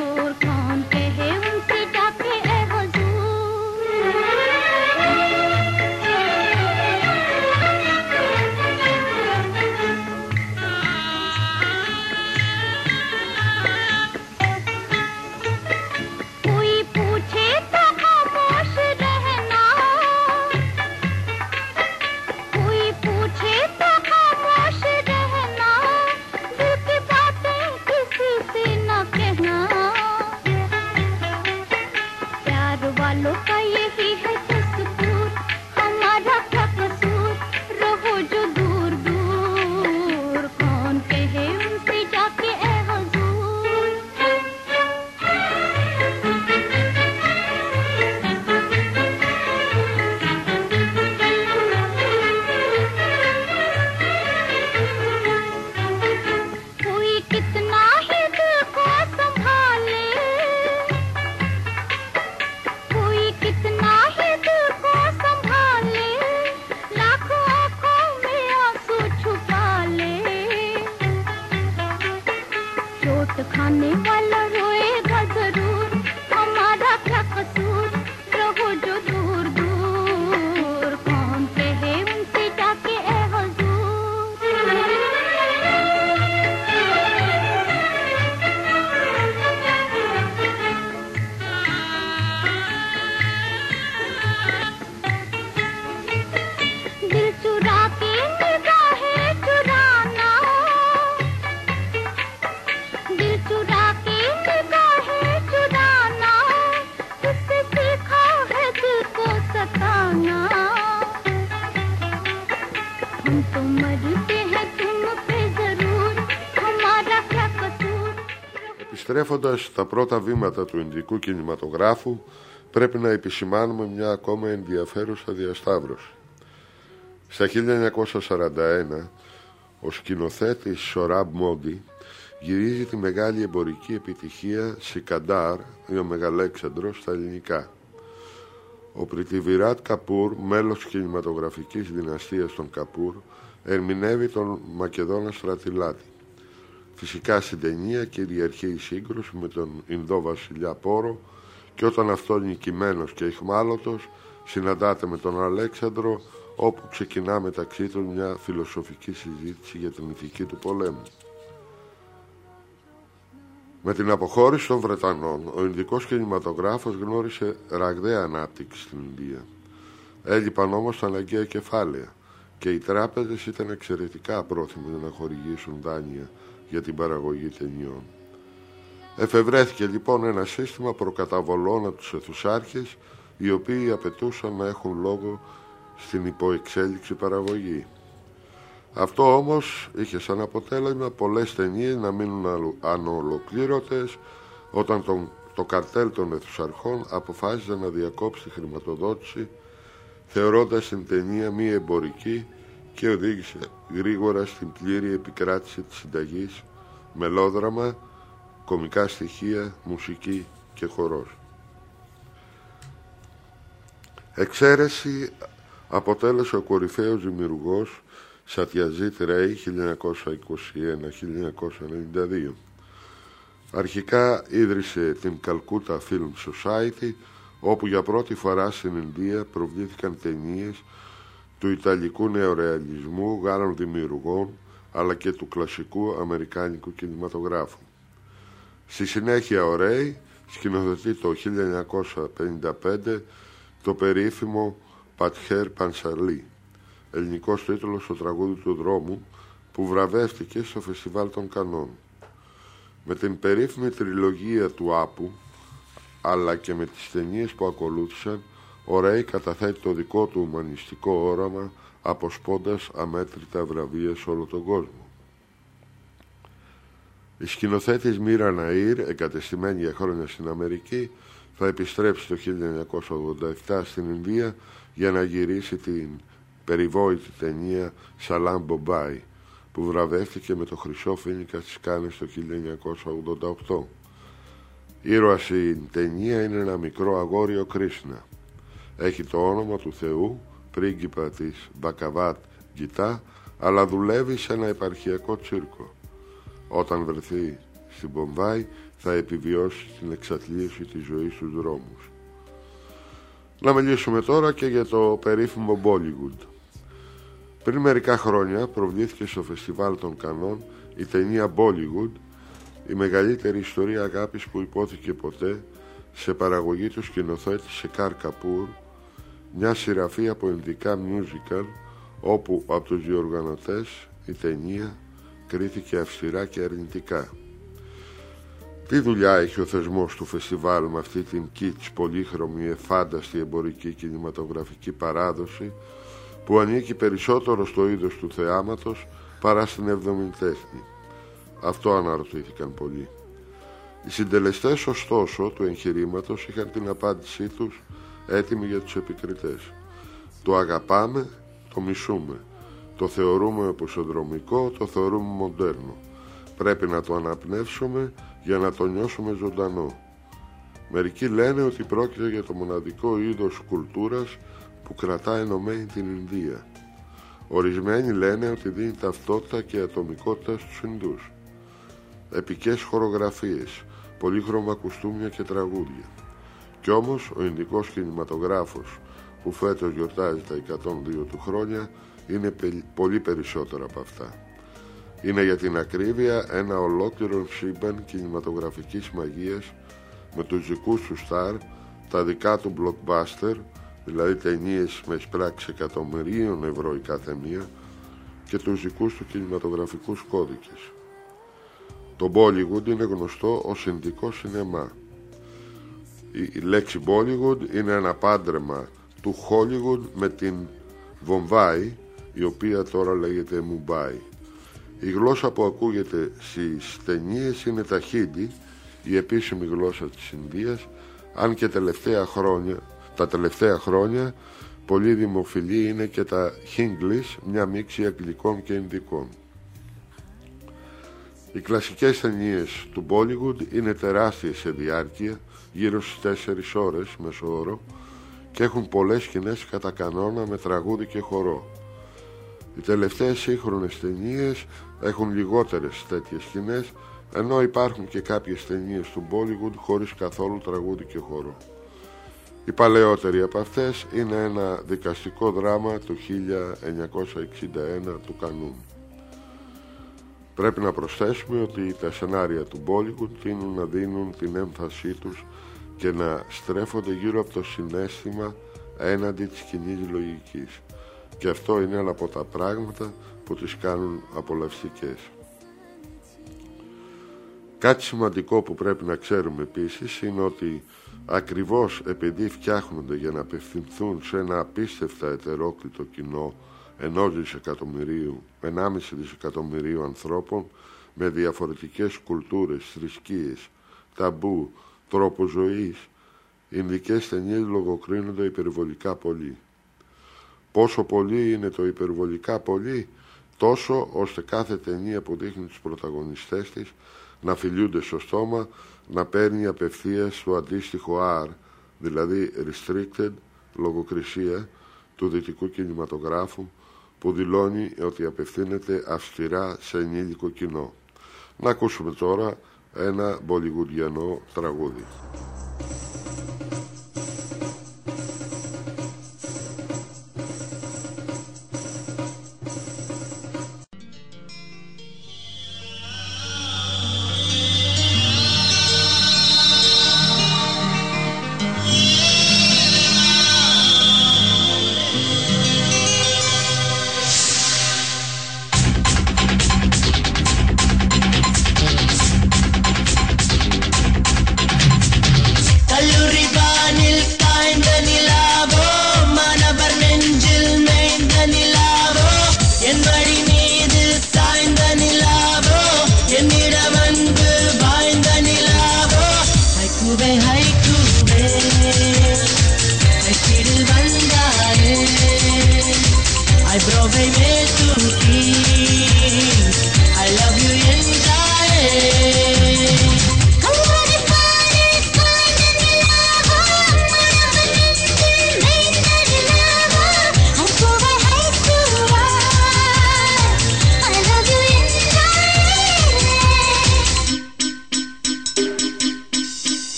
Επιστρέφοντας στα πρώτα βήματα του ινδικού κινηματογράφου, πρέπει να επισημάνουμε μια ακόμα ενδιαφέρουσα διασταύρωση. Στα χίλια εννιακόσια σαράντα ένα, ο σκηνοθέτης Σοράμπ Μόντι γυρίζει τη μεγάλη εμπορική επιτυχία Σικαντάρ ή ο Μεγαλέξανδρος στα ελληνικά. Ο Πριτιβιράτ Καπούρ, μέλος της κινηματογραφικής δυναστείας των Καπούρ, ερμηνεύει τον Μακεδόνα στρατηλάτη. Φυσικά στην ταινία κυριαρχεί η σύγκρουση με τον Ινδό βασιλιά Πόρο και όταν αυτό νικημένος και αιχμάλωτος συναντάται με τον Αλέξανδρο, όπου ξεκινά μεταξύ των μια φιλοσοφική συζήτηση για την ηθική του πολέμου. Με την αποχώρηση των Βρετανών, ο Ινδικός κινηματογράφος γνώρισε ραγδαία ανάπτυξη στην Ινδία. Έλειπαν όμως τα αναγκαία κεφάλαια και οι τράπεζες ήταν εξαιρετικά απρόθυμες να χορηγήσουν δάνεια για την παραγωγή ταινιών. Εφευρέθηκε λοιπόν ένα σύστημα προκαταβολών από τους αιθουσάρχες, οι οποίοι απαιτούσαν να έχουν λόγο στην υποεξέλιξη παραγωγή. Αυτό όμως είχε σαν αποτέλεσμα πολλές ταινίες να μείνουν ανολοκλήρωτες όταν τον, το καρτέλ των αιθουσαρχών αποφάσισε να διακόψει τη χρηματοδότηση, θεωρώντας την ταινία μη εμπορική, και οδήγησε γρήγορα στην πλήρη επικράτηση της συνταγής, μελόδραμα, κομικά στοιχεία, μουσική και χορός. Εξαίρεση αποτέλεσε ο κορυφαίος δημιουργός Σατιαζίτ Ρέι χίλια εννιακόσια είκοσι ένα με χίλια εννιακόσια ενενήντα δύο. Αρχικά ίδρυσε την Calcutta Film Society, όπου για πρώτη φορά στην Ινδία προβλήθηκαν ταινίες του ιταλικού νεορεαλισμού Γάλλων δημιουργών, αλλά και του κλασικού αμερικάνικου κινηματογράφου. Στη συνέχεια ο Ρέι σκηνοθετεί το χίλια εννιακόσια πενήντα πέντε το περίφημο Πατχέρ Πανσαλί, ελληνικός τίτλος «Το τραγούδι του δρόμου», που βραβεύτηκε στο Φεστιβάλ των Κανών. Με την περίφημη τριλογία του Άπου, αλλά και με τις ταινίες που ακολούθησαν, ο Ρέι καταθέτει το δικό του ουμανιστικό όραμα, αποσπώντας αμέτρητα βραβεία σε όλο τον κόσμο. Η σκηνοθέτης Μίρα Ναΐρ, εγκατεστημένη για χρόνια στην Αμερική, θα επιστρέψει το χίλια εννιακόσια ογδόντα επτά στην Ινδία για να γυρίσει την περιβόητη ταινία Σαλάμ Μπομπάι, που βραβεύτηκε με το Χρυσό Φοίνικα στις Κάνες το χίλια εννιακόσια ογδόντα οκτώ. Ήρωας στην ταινία είναι ένα μικρό αγόρι, ο Κρίσνα. Έχει το όνομα του Θεού, πρίγκιπα της Μπακαβάτ Γκιτά, αλλά δουλεύει σε ένα επαρχιακό τσίρκο. Όταν βρεθεί στην Μπομπάι θα επιβιώσει την εξατλίωση της ζωής στους δρόμους. Να μιλήσουμε τώρα και για το περίφημο Bollywood. Πριν μερικά χρόνια προβλήθηκε στο Φεστιβάλ των Κανών η ταινία Bollywood, η μεγαλύτερη ιστορία αγάπης που υπόθηκε ποτέ, σε παραγωγή του σκηνοθέτη Σεκάρ Καπούρ, μια σειραφή από ινδικά musical, όπου από τους διοργανωτές η ταινία κρίθηκε αυστηρά και αρνητικά. Τι δουλειά έχει ο θεσμός του φεστιβάλ με αυτή την κίτς πολύχρωμη εφάνταστη εμπορική κινηματογραφική παράδοση, που ανήκει περισσότερο στο είδος του θεάματος παρά στην έβδομη τέχνη? Αυτό αναρωτήθηκαν πολλοί. Οι συντελεστές ωστόσο του εγχειρήματος είχαν την απάντησή τους έτοιμη για τους επικριτές. Το αγαπάμε, το μισούμε. Το θεωρούμε εποσοδρομικό, το θεωρούμε μοντέρνο. Πρέπει να το αναπνεύσουμε για να το νιώσουμε ζωντανό. Μερικοί λένε ότι πρόκειται για το μοναδικό είδος κουλτούρας που κρατά ενωμένη την Ινδία. Ορισμένοι λένε ότι δίνει ταυτότητα και ατομικότητα στους Ινδούς. Επικές χορογραφίες, πολύχρωμα κουστούμια και τραγούδια. Κι όμως ο Ινδικός κινηματογράφος, που φέτος γιορτάζει τα εκατόν δύο του χρόνια, είναι πολύ περισσότερο από αυτά. Είναι για την ακρίβεια ένα ολόκληρο σύμπαν κινηματογραφικής μαγείας, με τους δικούς του στάρ, τα δικά του blockbuster, δηλαδή ταινίες με εισπράξεις εκατομμυρίων ευρώ η κάθε μία, και τους δικούς του κινηματογραφικούς κώδικες. Το Bollywood είναι γνωστό ως ινδικό σινεμά. Η λέξη Bollywood είναι ένα πάντρεμα του Hollywood με την Βομβάη, η οποία τώρα λέγεται Μουμπάι. Η γλώσσα που ακούγεται στις ταινίες είναι τα Χίντι, η επίσημη γλώσσα της Ινδίας, αν και τελευταία χρόνια, τα τελευταία χρόνια πολύ δημοφιλή είναι και τα Hinglish, μια μίξη αγγλικών και ινδικών. Οι κλασικές ταινίες του Bollywood είναι τεράστιες σε διάρκεια, γύρω στις τέσσερις ώρες μέσω όρο, και έχουν πολλές σκηνές κατά κανόνα με τραγούδι και χορό. Οι τελευταίες σύγχρονες ταινίες έχουν λιγότερες τέτοιες σκηνές, ενώ υπάρχουν και κάποιες ταινίες του Bollywood χωρίς καθόλου τραγούδι και χορό. Η παλαιότερη από αυτές είναι ένα δικαστικό δράμα του χίλια εννιακόσια εξήντα ένα του Κανούν. Πρέπει να προσθέσουμε ότι τα σενάρια του Bollywood τείνουν να δίνουν την έμφασή τους και να στρέφονται γύρω από το συναίσθημα έναντι της κοινής λογικής. Και αυτό είναι ένα από τα πράγματα που τις κάνουν απολαυστικές. Κάτι σημαντικό που πρέπει να ξέρουμε επίσης είναι ότι ακριβώς επειδή φτιάχνονται για να απευθυνθούν σε ένα απίστευτα ετερόκλητο κοινό ενός δισεκατομμυρίου, ενάμιση δισεκατομμυρίου ανθρώπων με διαφορετικές κουλτούρες, θρησκείες, ταμπού, τρόπο ζωής, οι ινδικές ταινίες λογοκρίνονται υπερβολικά πολύ. Πόσο πολύ είναι το υπερβολικά πολύ? Τόσο ώστε κάθε ταινία που δείχνει τους πρωταγωνιστές της να φιλιούνται στο στόμα, να παίρνει απευθείας το αντίστοιχο R, δηλαδή restricted, λογοκρισία του δυτικού κινηματογράφου, που δηλώνει ότι απευθύνεται αυστηρά σε ενήλικο κοινό. Να ακούσουμε τώρα ένα μπολιγουδιανό τραγούδι.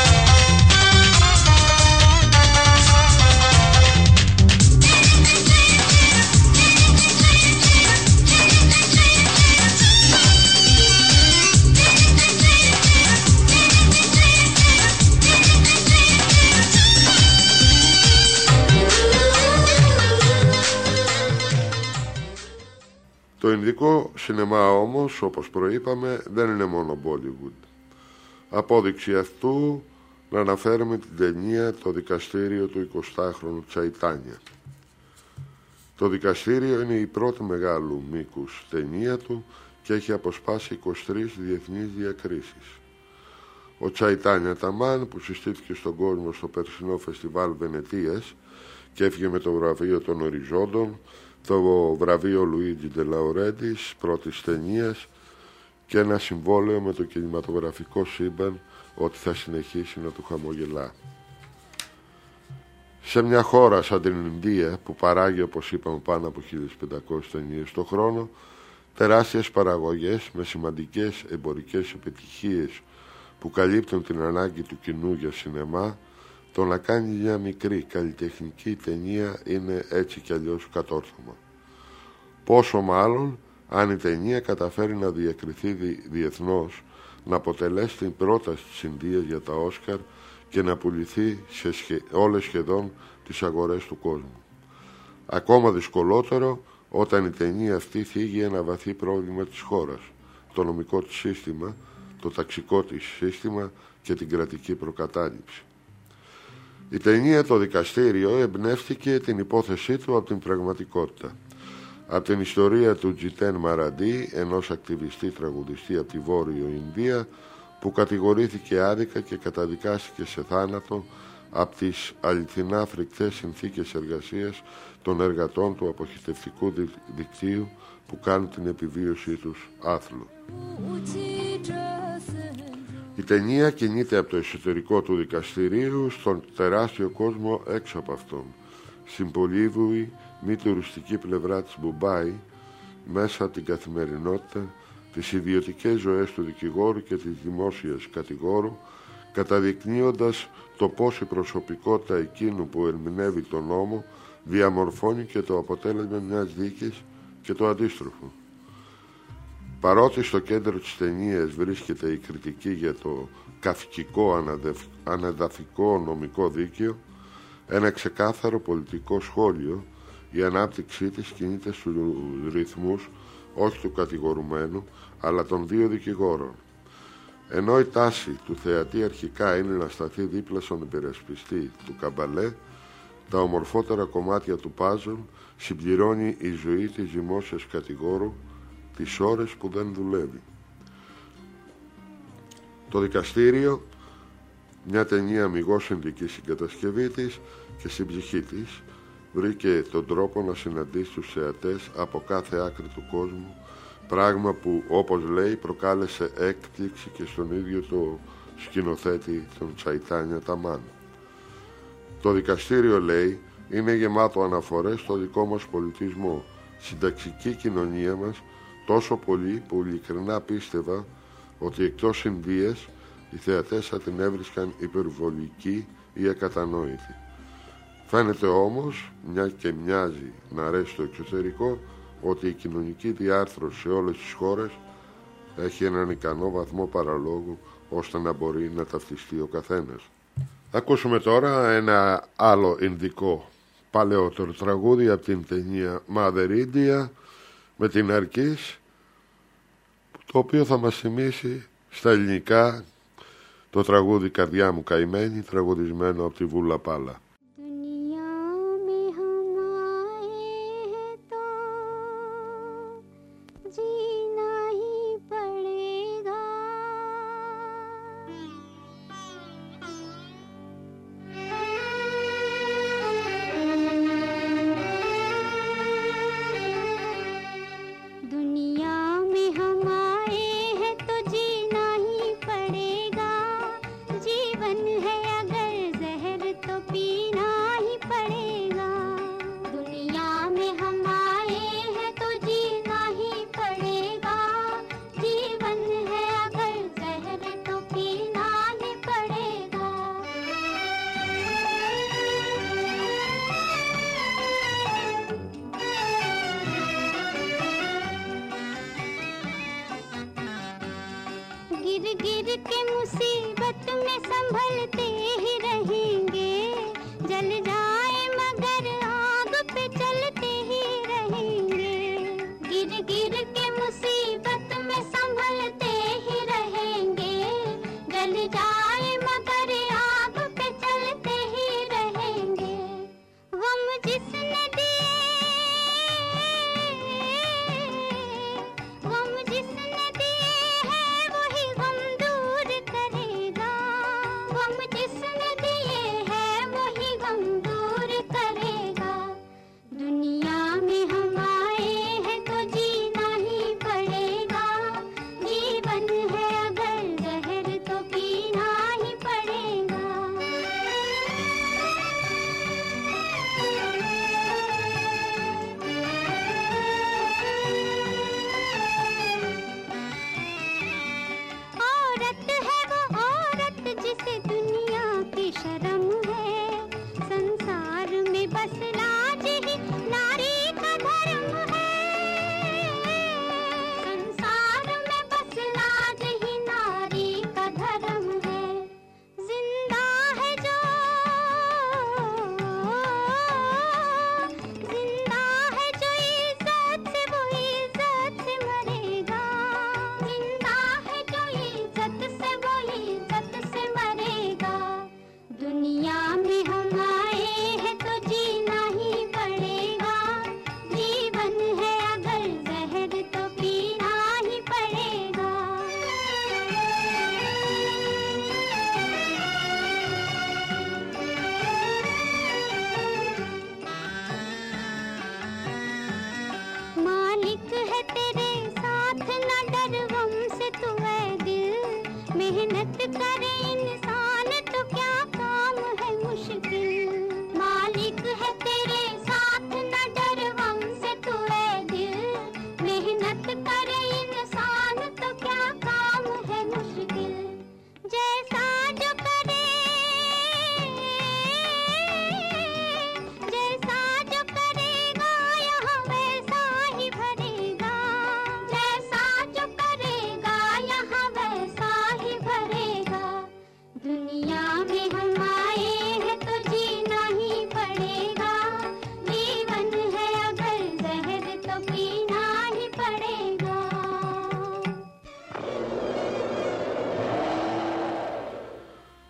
Thank you. Το ινδικό σινεμά όμως, όπως προείπαμε, δεν είναι μόνο Bollywood. Απόδειξη αυτού να αναφέρουμε την ταινία «Το δικαστήριο του εικοσάχρονου Τσαϊτάνια». Το δικαστήριο είναι η πρώτη μεγάλου μήκους ταινία του και έχει αποσπάσει είκοσι τρεις διεθνείς διακρίσεις. Ο Τσαϊτάνια Ταμάν, που συστήθηκε στον κόσμο στο περσινό φεστιβάλ Βενετίας και έφυγε με το βραβείο των Οριζόντων, το βραβείο Λουίτζι ντε Λαουρέντης πρώτης ταινίας και ένα συμβόλαιο με το κινηματογραφικό σύμπαν ότι θα συνεχίσει να του χαμογελά. Σε μια χώρα σαν την Ινδία, που παράγει, όπως είπαμε, πάνω από χίλιες πεντακόσιες ταινίες το χρόνο, τεράστιες παραγωγές με σημαντικές εμπορικές επιτυχίες που καλύπτουν την ανάγκη του κοινού για σινεμά, το να κάνει μια μικρή καλλιτεχνική ταινία είναι έτσι κι αλλιώς κατόρθωμα. Πόσο μάλλον αν η ταινία καταφέρει να διακριθεί διεθνώς, να αποτελέσει την πρόταση της Ινδίας για τα Όσκαρ και να πουληθεί σε σχε... όλες σχεδόν τις αγορές του κόσμου. Ακόμα δυσκολότερο όταν η ταινία αυτή θίγει ένα βαθύ πρόβλημα της χώρας, το νομικό της σύστημα, το ταξικό της σύστημα και την κρατική προκατάληψη. Η ταινία «Το δικαστήριο» εμπνεύστηκε την υπόθεσή του από την πραγματικότητα. Από την ιστορία του Τζιτέν Μαραντί, ενός ακτιβιστή τραγουδιστή από τη Βόρειο Ινδία, που κατηγορήθηκε άδικα και καταδικάστηκε σε θάνατο από τις αληθινά φρικτές συνθήκες εργασίας των εργατών του αποχητευτικού δικτύου που κάνουν την επιβίωσή τους άθλο. Η ταινία κινείται από το εσωτερικό του δικαστηρίου στον τεράστιο κόσμο έξω από αυτόν, στην πολύβουη μη τουριστική πλευρά της Μουμπάι, μέσα από την καθημερινότητα, τις ιδιωτικές ζωές του δικηγόρου και της δημόσιας κατηγόρου, καταδεικνύοντας το πώς η προσωπικότητα εκείνου που ερμηνεύει τον νόμο διαμορφώνει και το αποτέλεσμα μιας δίκης και το αντίστροφο. Παρότι στο κέντρο της ταινίας βρίσκεται η κριτική για το καυκικό ανεδαφικό νομικό δίκαιο, ένα ξεκάθαρο πολιτικό σχόλιο, η ανάπτυξή της κινείται στους ρυθμούς όχι του κατηγορουμένου, αλλά των δύο δικηγόρων. Ενώ η τάση του θεατή αρχικά είναι να σταθεί δίπλα στον υπερασπιστή του καμπαλέ, τα ομορφότερα κομμάτια του πάζλ συμπληρώνει η ζωή της δημόσιας κατηγόρου τις ώρες που δεν δουλεύει. Το δικαστήριο, μια ταινία αμιγώς ινδική στην κατασκευή της και στην ψυχή της, βρήκε τον τρόπο να συναντήσει τους θεατές από κάθε άκρη του κόσμου, πράγμα που, όπως λέει, προκάλεσε έκπληξη και στον ίδιο το σκηνοθέτη τον Τσαϊτάνια Ταμάν. Το δικαστήριο, λέει, είναι γεμάτο αναφορές στο δικό μας πολιτισμό, στην ταξική κοινωνία μας, τόσο πολύ που ειλικρινά πίστευα ότι εκτός Ινδίας οι θεατές θα την έβρισκαν υπερβολική ή ακατανόητη. Φαίνεται όμως, μια και μοιάζει να αρέσει στο εξωτερικό, ότι η κοινωνική διάρθρωση σε όλες τις χώρες έχει έναν ικανό βαθμό παραλόγου ώστε να μπορεί να ταυτιστεί ο καθένας. Θα ακούσουμε τώρα ένα άλλο ινδικό παλαιότερο τραγούδι από την ταινία Mother India με την Αρκής, το οποίο θα μας θυμίσει στα ελληνικά το τραγούδι «Καρδιά μου καημένη», τραγουδισμένο από τη Βούλα Πάλα. गिर गिर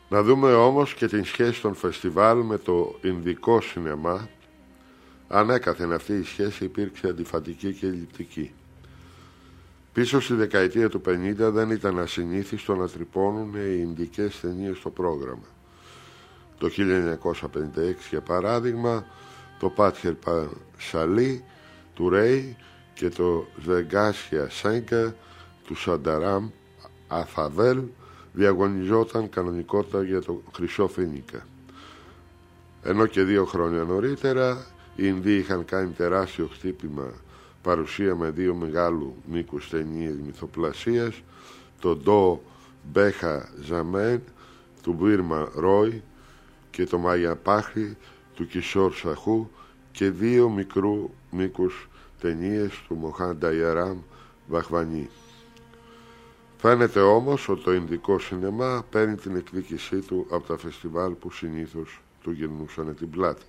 Να δούμε όμως και την σχέση των φεστιβάλ με το ινδικό σινεμά. Ανέκαθεν αυτή η σχέση υπήρξε αντιφατική και ελλειπτική. Πίσω στη δεκαετία του πενήντα δεν ήταν ασυνήθιστο να τρυπώνουν οι ινδικές ταινίες στο πρόγραμμα. Το χίλια εννιακόσια πενήντα έξι, για παράδειγμα, το Πάτχερ Πασαλί του Ρέι και το Ζεγκάσια Σέγκα του Σανταράμ Αθαβέλ διαγωνιζόταν κανονικότητα για το Χρυσό Φίνικα. Ενώ και δύο χρόνια νωρίτερα οι Ινδοί είχαν κάνει τεράστιο χτύπημα παρουσία με δύο μεγάλου μήκους ταινίες μυθοπλασίας, το Ντο Μπέχα Ζαμέν του Μπίρμα Ρόι και το Μάγια Πάχρι του Κισόρ Σαχού και δύο μικρού μήκους ταινίες του Μοχάν Νταϊαράμ Βαχβανί. Φαίνεται όμως ότι το ινδικό σινεμά παίρνει την εκδίκησή του από τα φεστιβάλ που συνήθως του γυρνούσαν την πλάτη.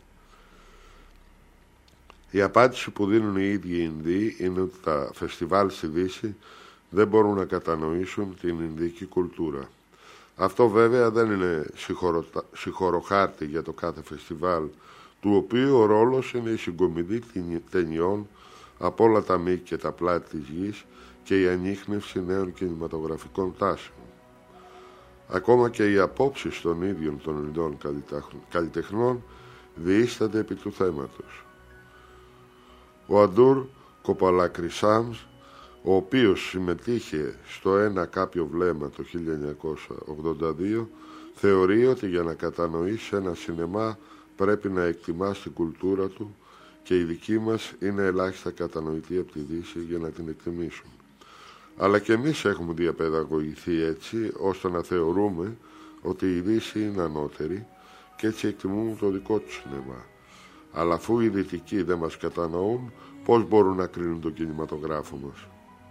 Η απάντηση που δίνουν οι ίδιοι οι Ινδοί είναι ότι τα φεστιβάλ στη Δύση δεν μπορούν να κατανοήσουν την Ινδική κουλτούρα. Αυτό βέβαια δεν είναι συγχωροχάρτη για το κάθε φεστιβάλ, του οποίου ο ρόλος είναι η συγκομιδή ταινιών από όλα τα μήκη και τα πλάτη της γης και η ανίχνευση νέων κινηματογραφικών τάσεων. Ακόμα και οι απόψεις των ίδιων των Ινδών καλλιτεχνών διείστανται επί του θέματος. Ο Αντούρ Κοπαλακρισάμς, ο οποίος συμμετείχε στο ένα κάποιο βλέμμα το χίλια εννιακόσια ογδόντα δύο, θεωρεί ότι για να κατανοήσει ένα σινεμά πρέπει να εκτιμάς την κουλτούρα του και η δική μας είναι ελάχιστα κατανοητή από τη Δύση για να την εκτιμήσουν. Αλλά και εμείς έχουμε διαπαιδαγωγηθεί έτσι ώστε να θεωρούμε ότι η Δύση είναι ανώτερη και έτσι εκτιμούμε το δικό του σινεμά. Αλλά αφού οι Δυτικοί δεν μας κατανοούν, πώς μπορούν να κρίνουν τον κινηματογράφο μας?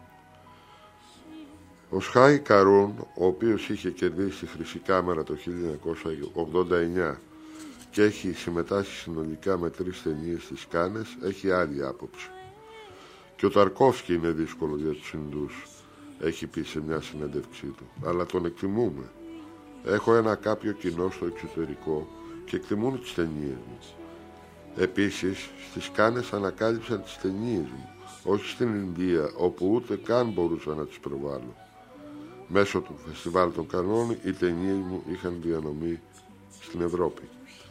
Ο Σχάι Καρούν, ο οποίος είχε κερδίσει τη Χρυσή Κάμερα το χίλια εννιακόσια ογδόντα εννιά και έχει συμμετάσχει συνολικά με τρεις ταινίες στις Κάνες, έχει άλλη άποψη. Και ο Ταρκόφσκι είναι δύσκολο για τους Ινδούς, έχει πει σε μια συνέντευξή του, αλλά τον εκτιμούμε. Έχω ένα κάποιο κοινό στο εξωτερικό και εκτιμούν τις ταινίες μου. Επίσης, στις Κάνες ανακάλυψαν τις ταινίες μου, όχι στην Ινδία, όπου ούτε καν μπορούσα να τις προβάλλω. Μέσω του Φεστιβάλ των Κανών, οι ταινίες μου είχαν διανομή στην Ευρώπη.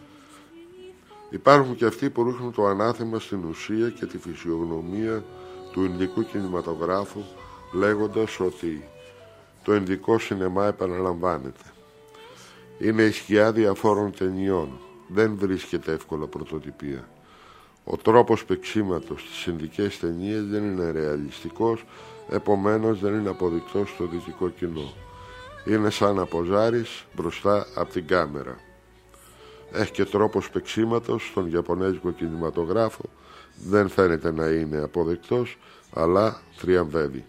Υπάρχουν και αυτοί που ρίχνουν το ανάθεμα στην ουσία και τη φυσιογνωμία του ινδικού κινηματογράφου, λέγοντας ότι το ινδικό σινεμά επαναλαμβάνεται. Είναι η σκιά διαφόρων ταινιών. Δεν βρίσκεται εύκολα πρωτοτυπία. Ο τρόπος παίξηματος στις ινδικές ταινίες δεν είναι ρεαλιστικός, επομένως δεν είναι αποδεικτός στο δυτικό κοινό. Είναι σαν να ποζάρεις μπροστά από την κάμερα. Έχει και τρόπος παίξηματος στον Ιαπωνέζικο κινηματογράφο, δεν φαίνεται να είναι αποδεικτός, αλλά θριαμβεύει.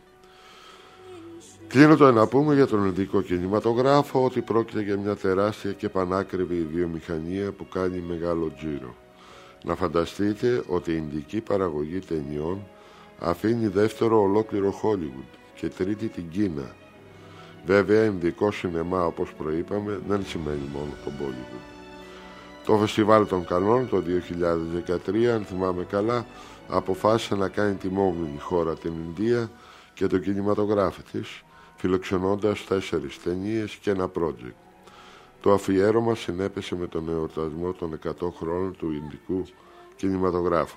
Κλείνοντα να πούμε για τον ινδικό κινηματογράφο ότι πρόκειται για μια τεράστια και πανάκριβη βιομηχανία που κάνει μεγάλο τζίρο. Να φανταστείτε ότι η ινδική παραγωγή ταινιών αφήνει δεύτερο ολόκληρο Χόλιγουντ και τρίτη την Κίνα. Βέβαια, ινδικό σινεμά, όπως προείπαμε, δεν σημαίνει μόνο τον Bollywood. Το Φεστιβάλ των Κανών το δύο χιλιάδες δεκατρία, αν θυμάμαι καλά, αποφάσισε να κάνει τιμόμενη χώρα την Ινδία και τον κινηματογράφο της, φιλοξενώντας τέσσερις ταινίες και ένα project. Το αφιέρωμα συνέπεσε με τον εορτασμό των εκατό χρόνων του Ινδικού κινηματογράφου.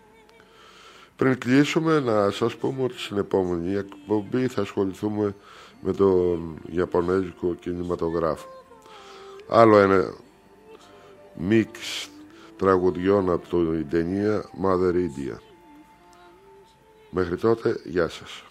Πριν κλείσουμε, να σας πούμε ότι στην επόμενη εκπομπή θα ασχοληθούμε με τον Ιαπωνέζικο κινηματογράφο. Άλλο ένα μίξ τραγουδιών από την ταινία Mother India. Μέχρι τότε, γεια σας.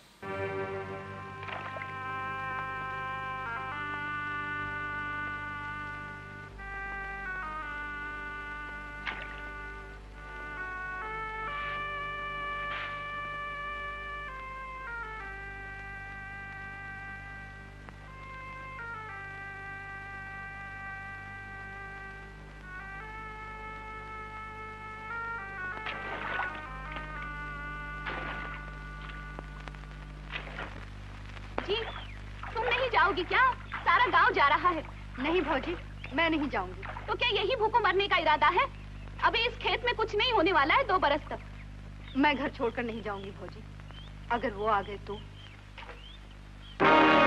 तुम नहीं जाओगी क्या? सारा गांव जा रहा है। नहीं भौजी, मैं नहीं जाऊंगी। तो क्या यही भूखों मरने का इरादा है? अभी इस खेत में कुछ नहीं होने वाला है दो बरस तक। मैं घर छोड़कर नहीं जाऊंगी भौजी। अगर वो आ गए तो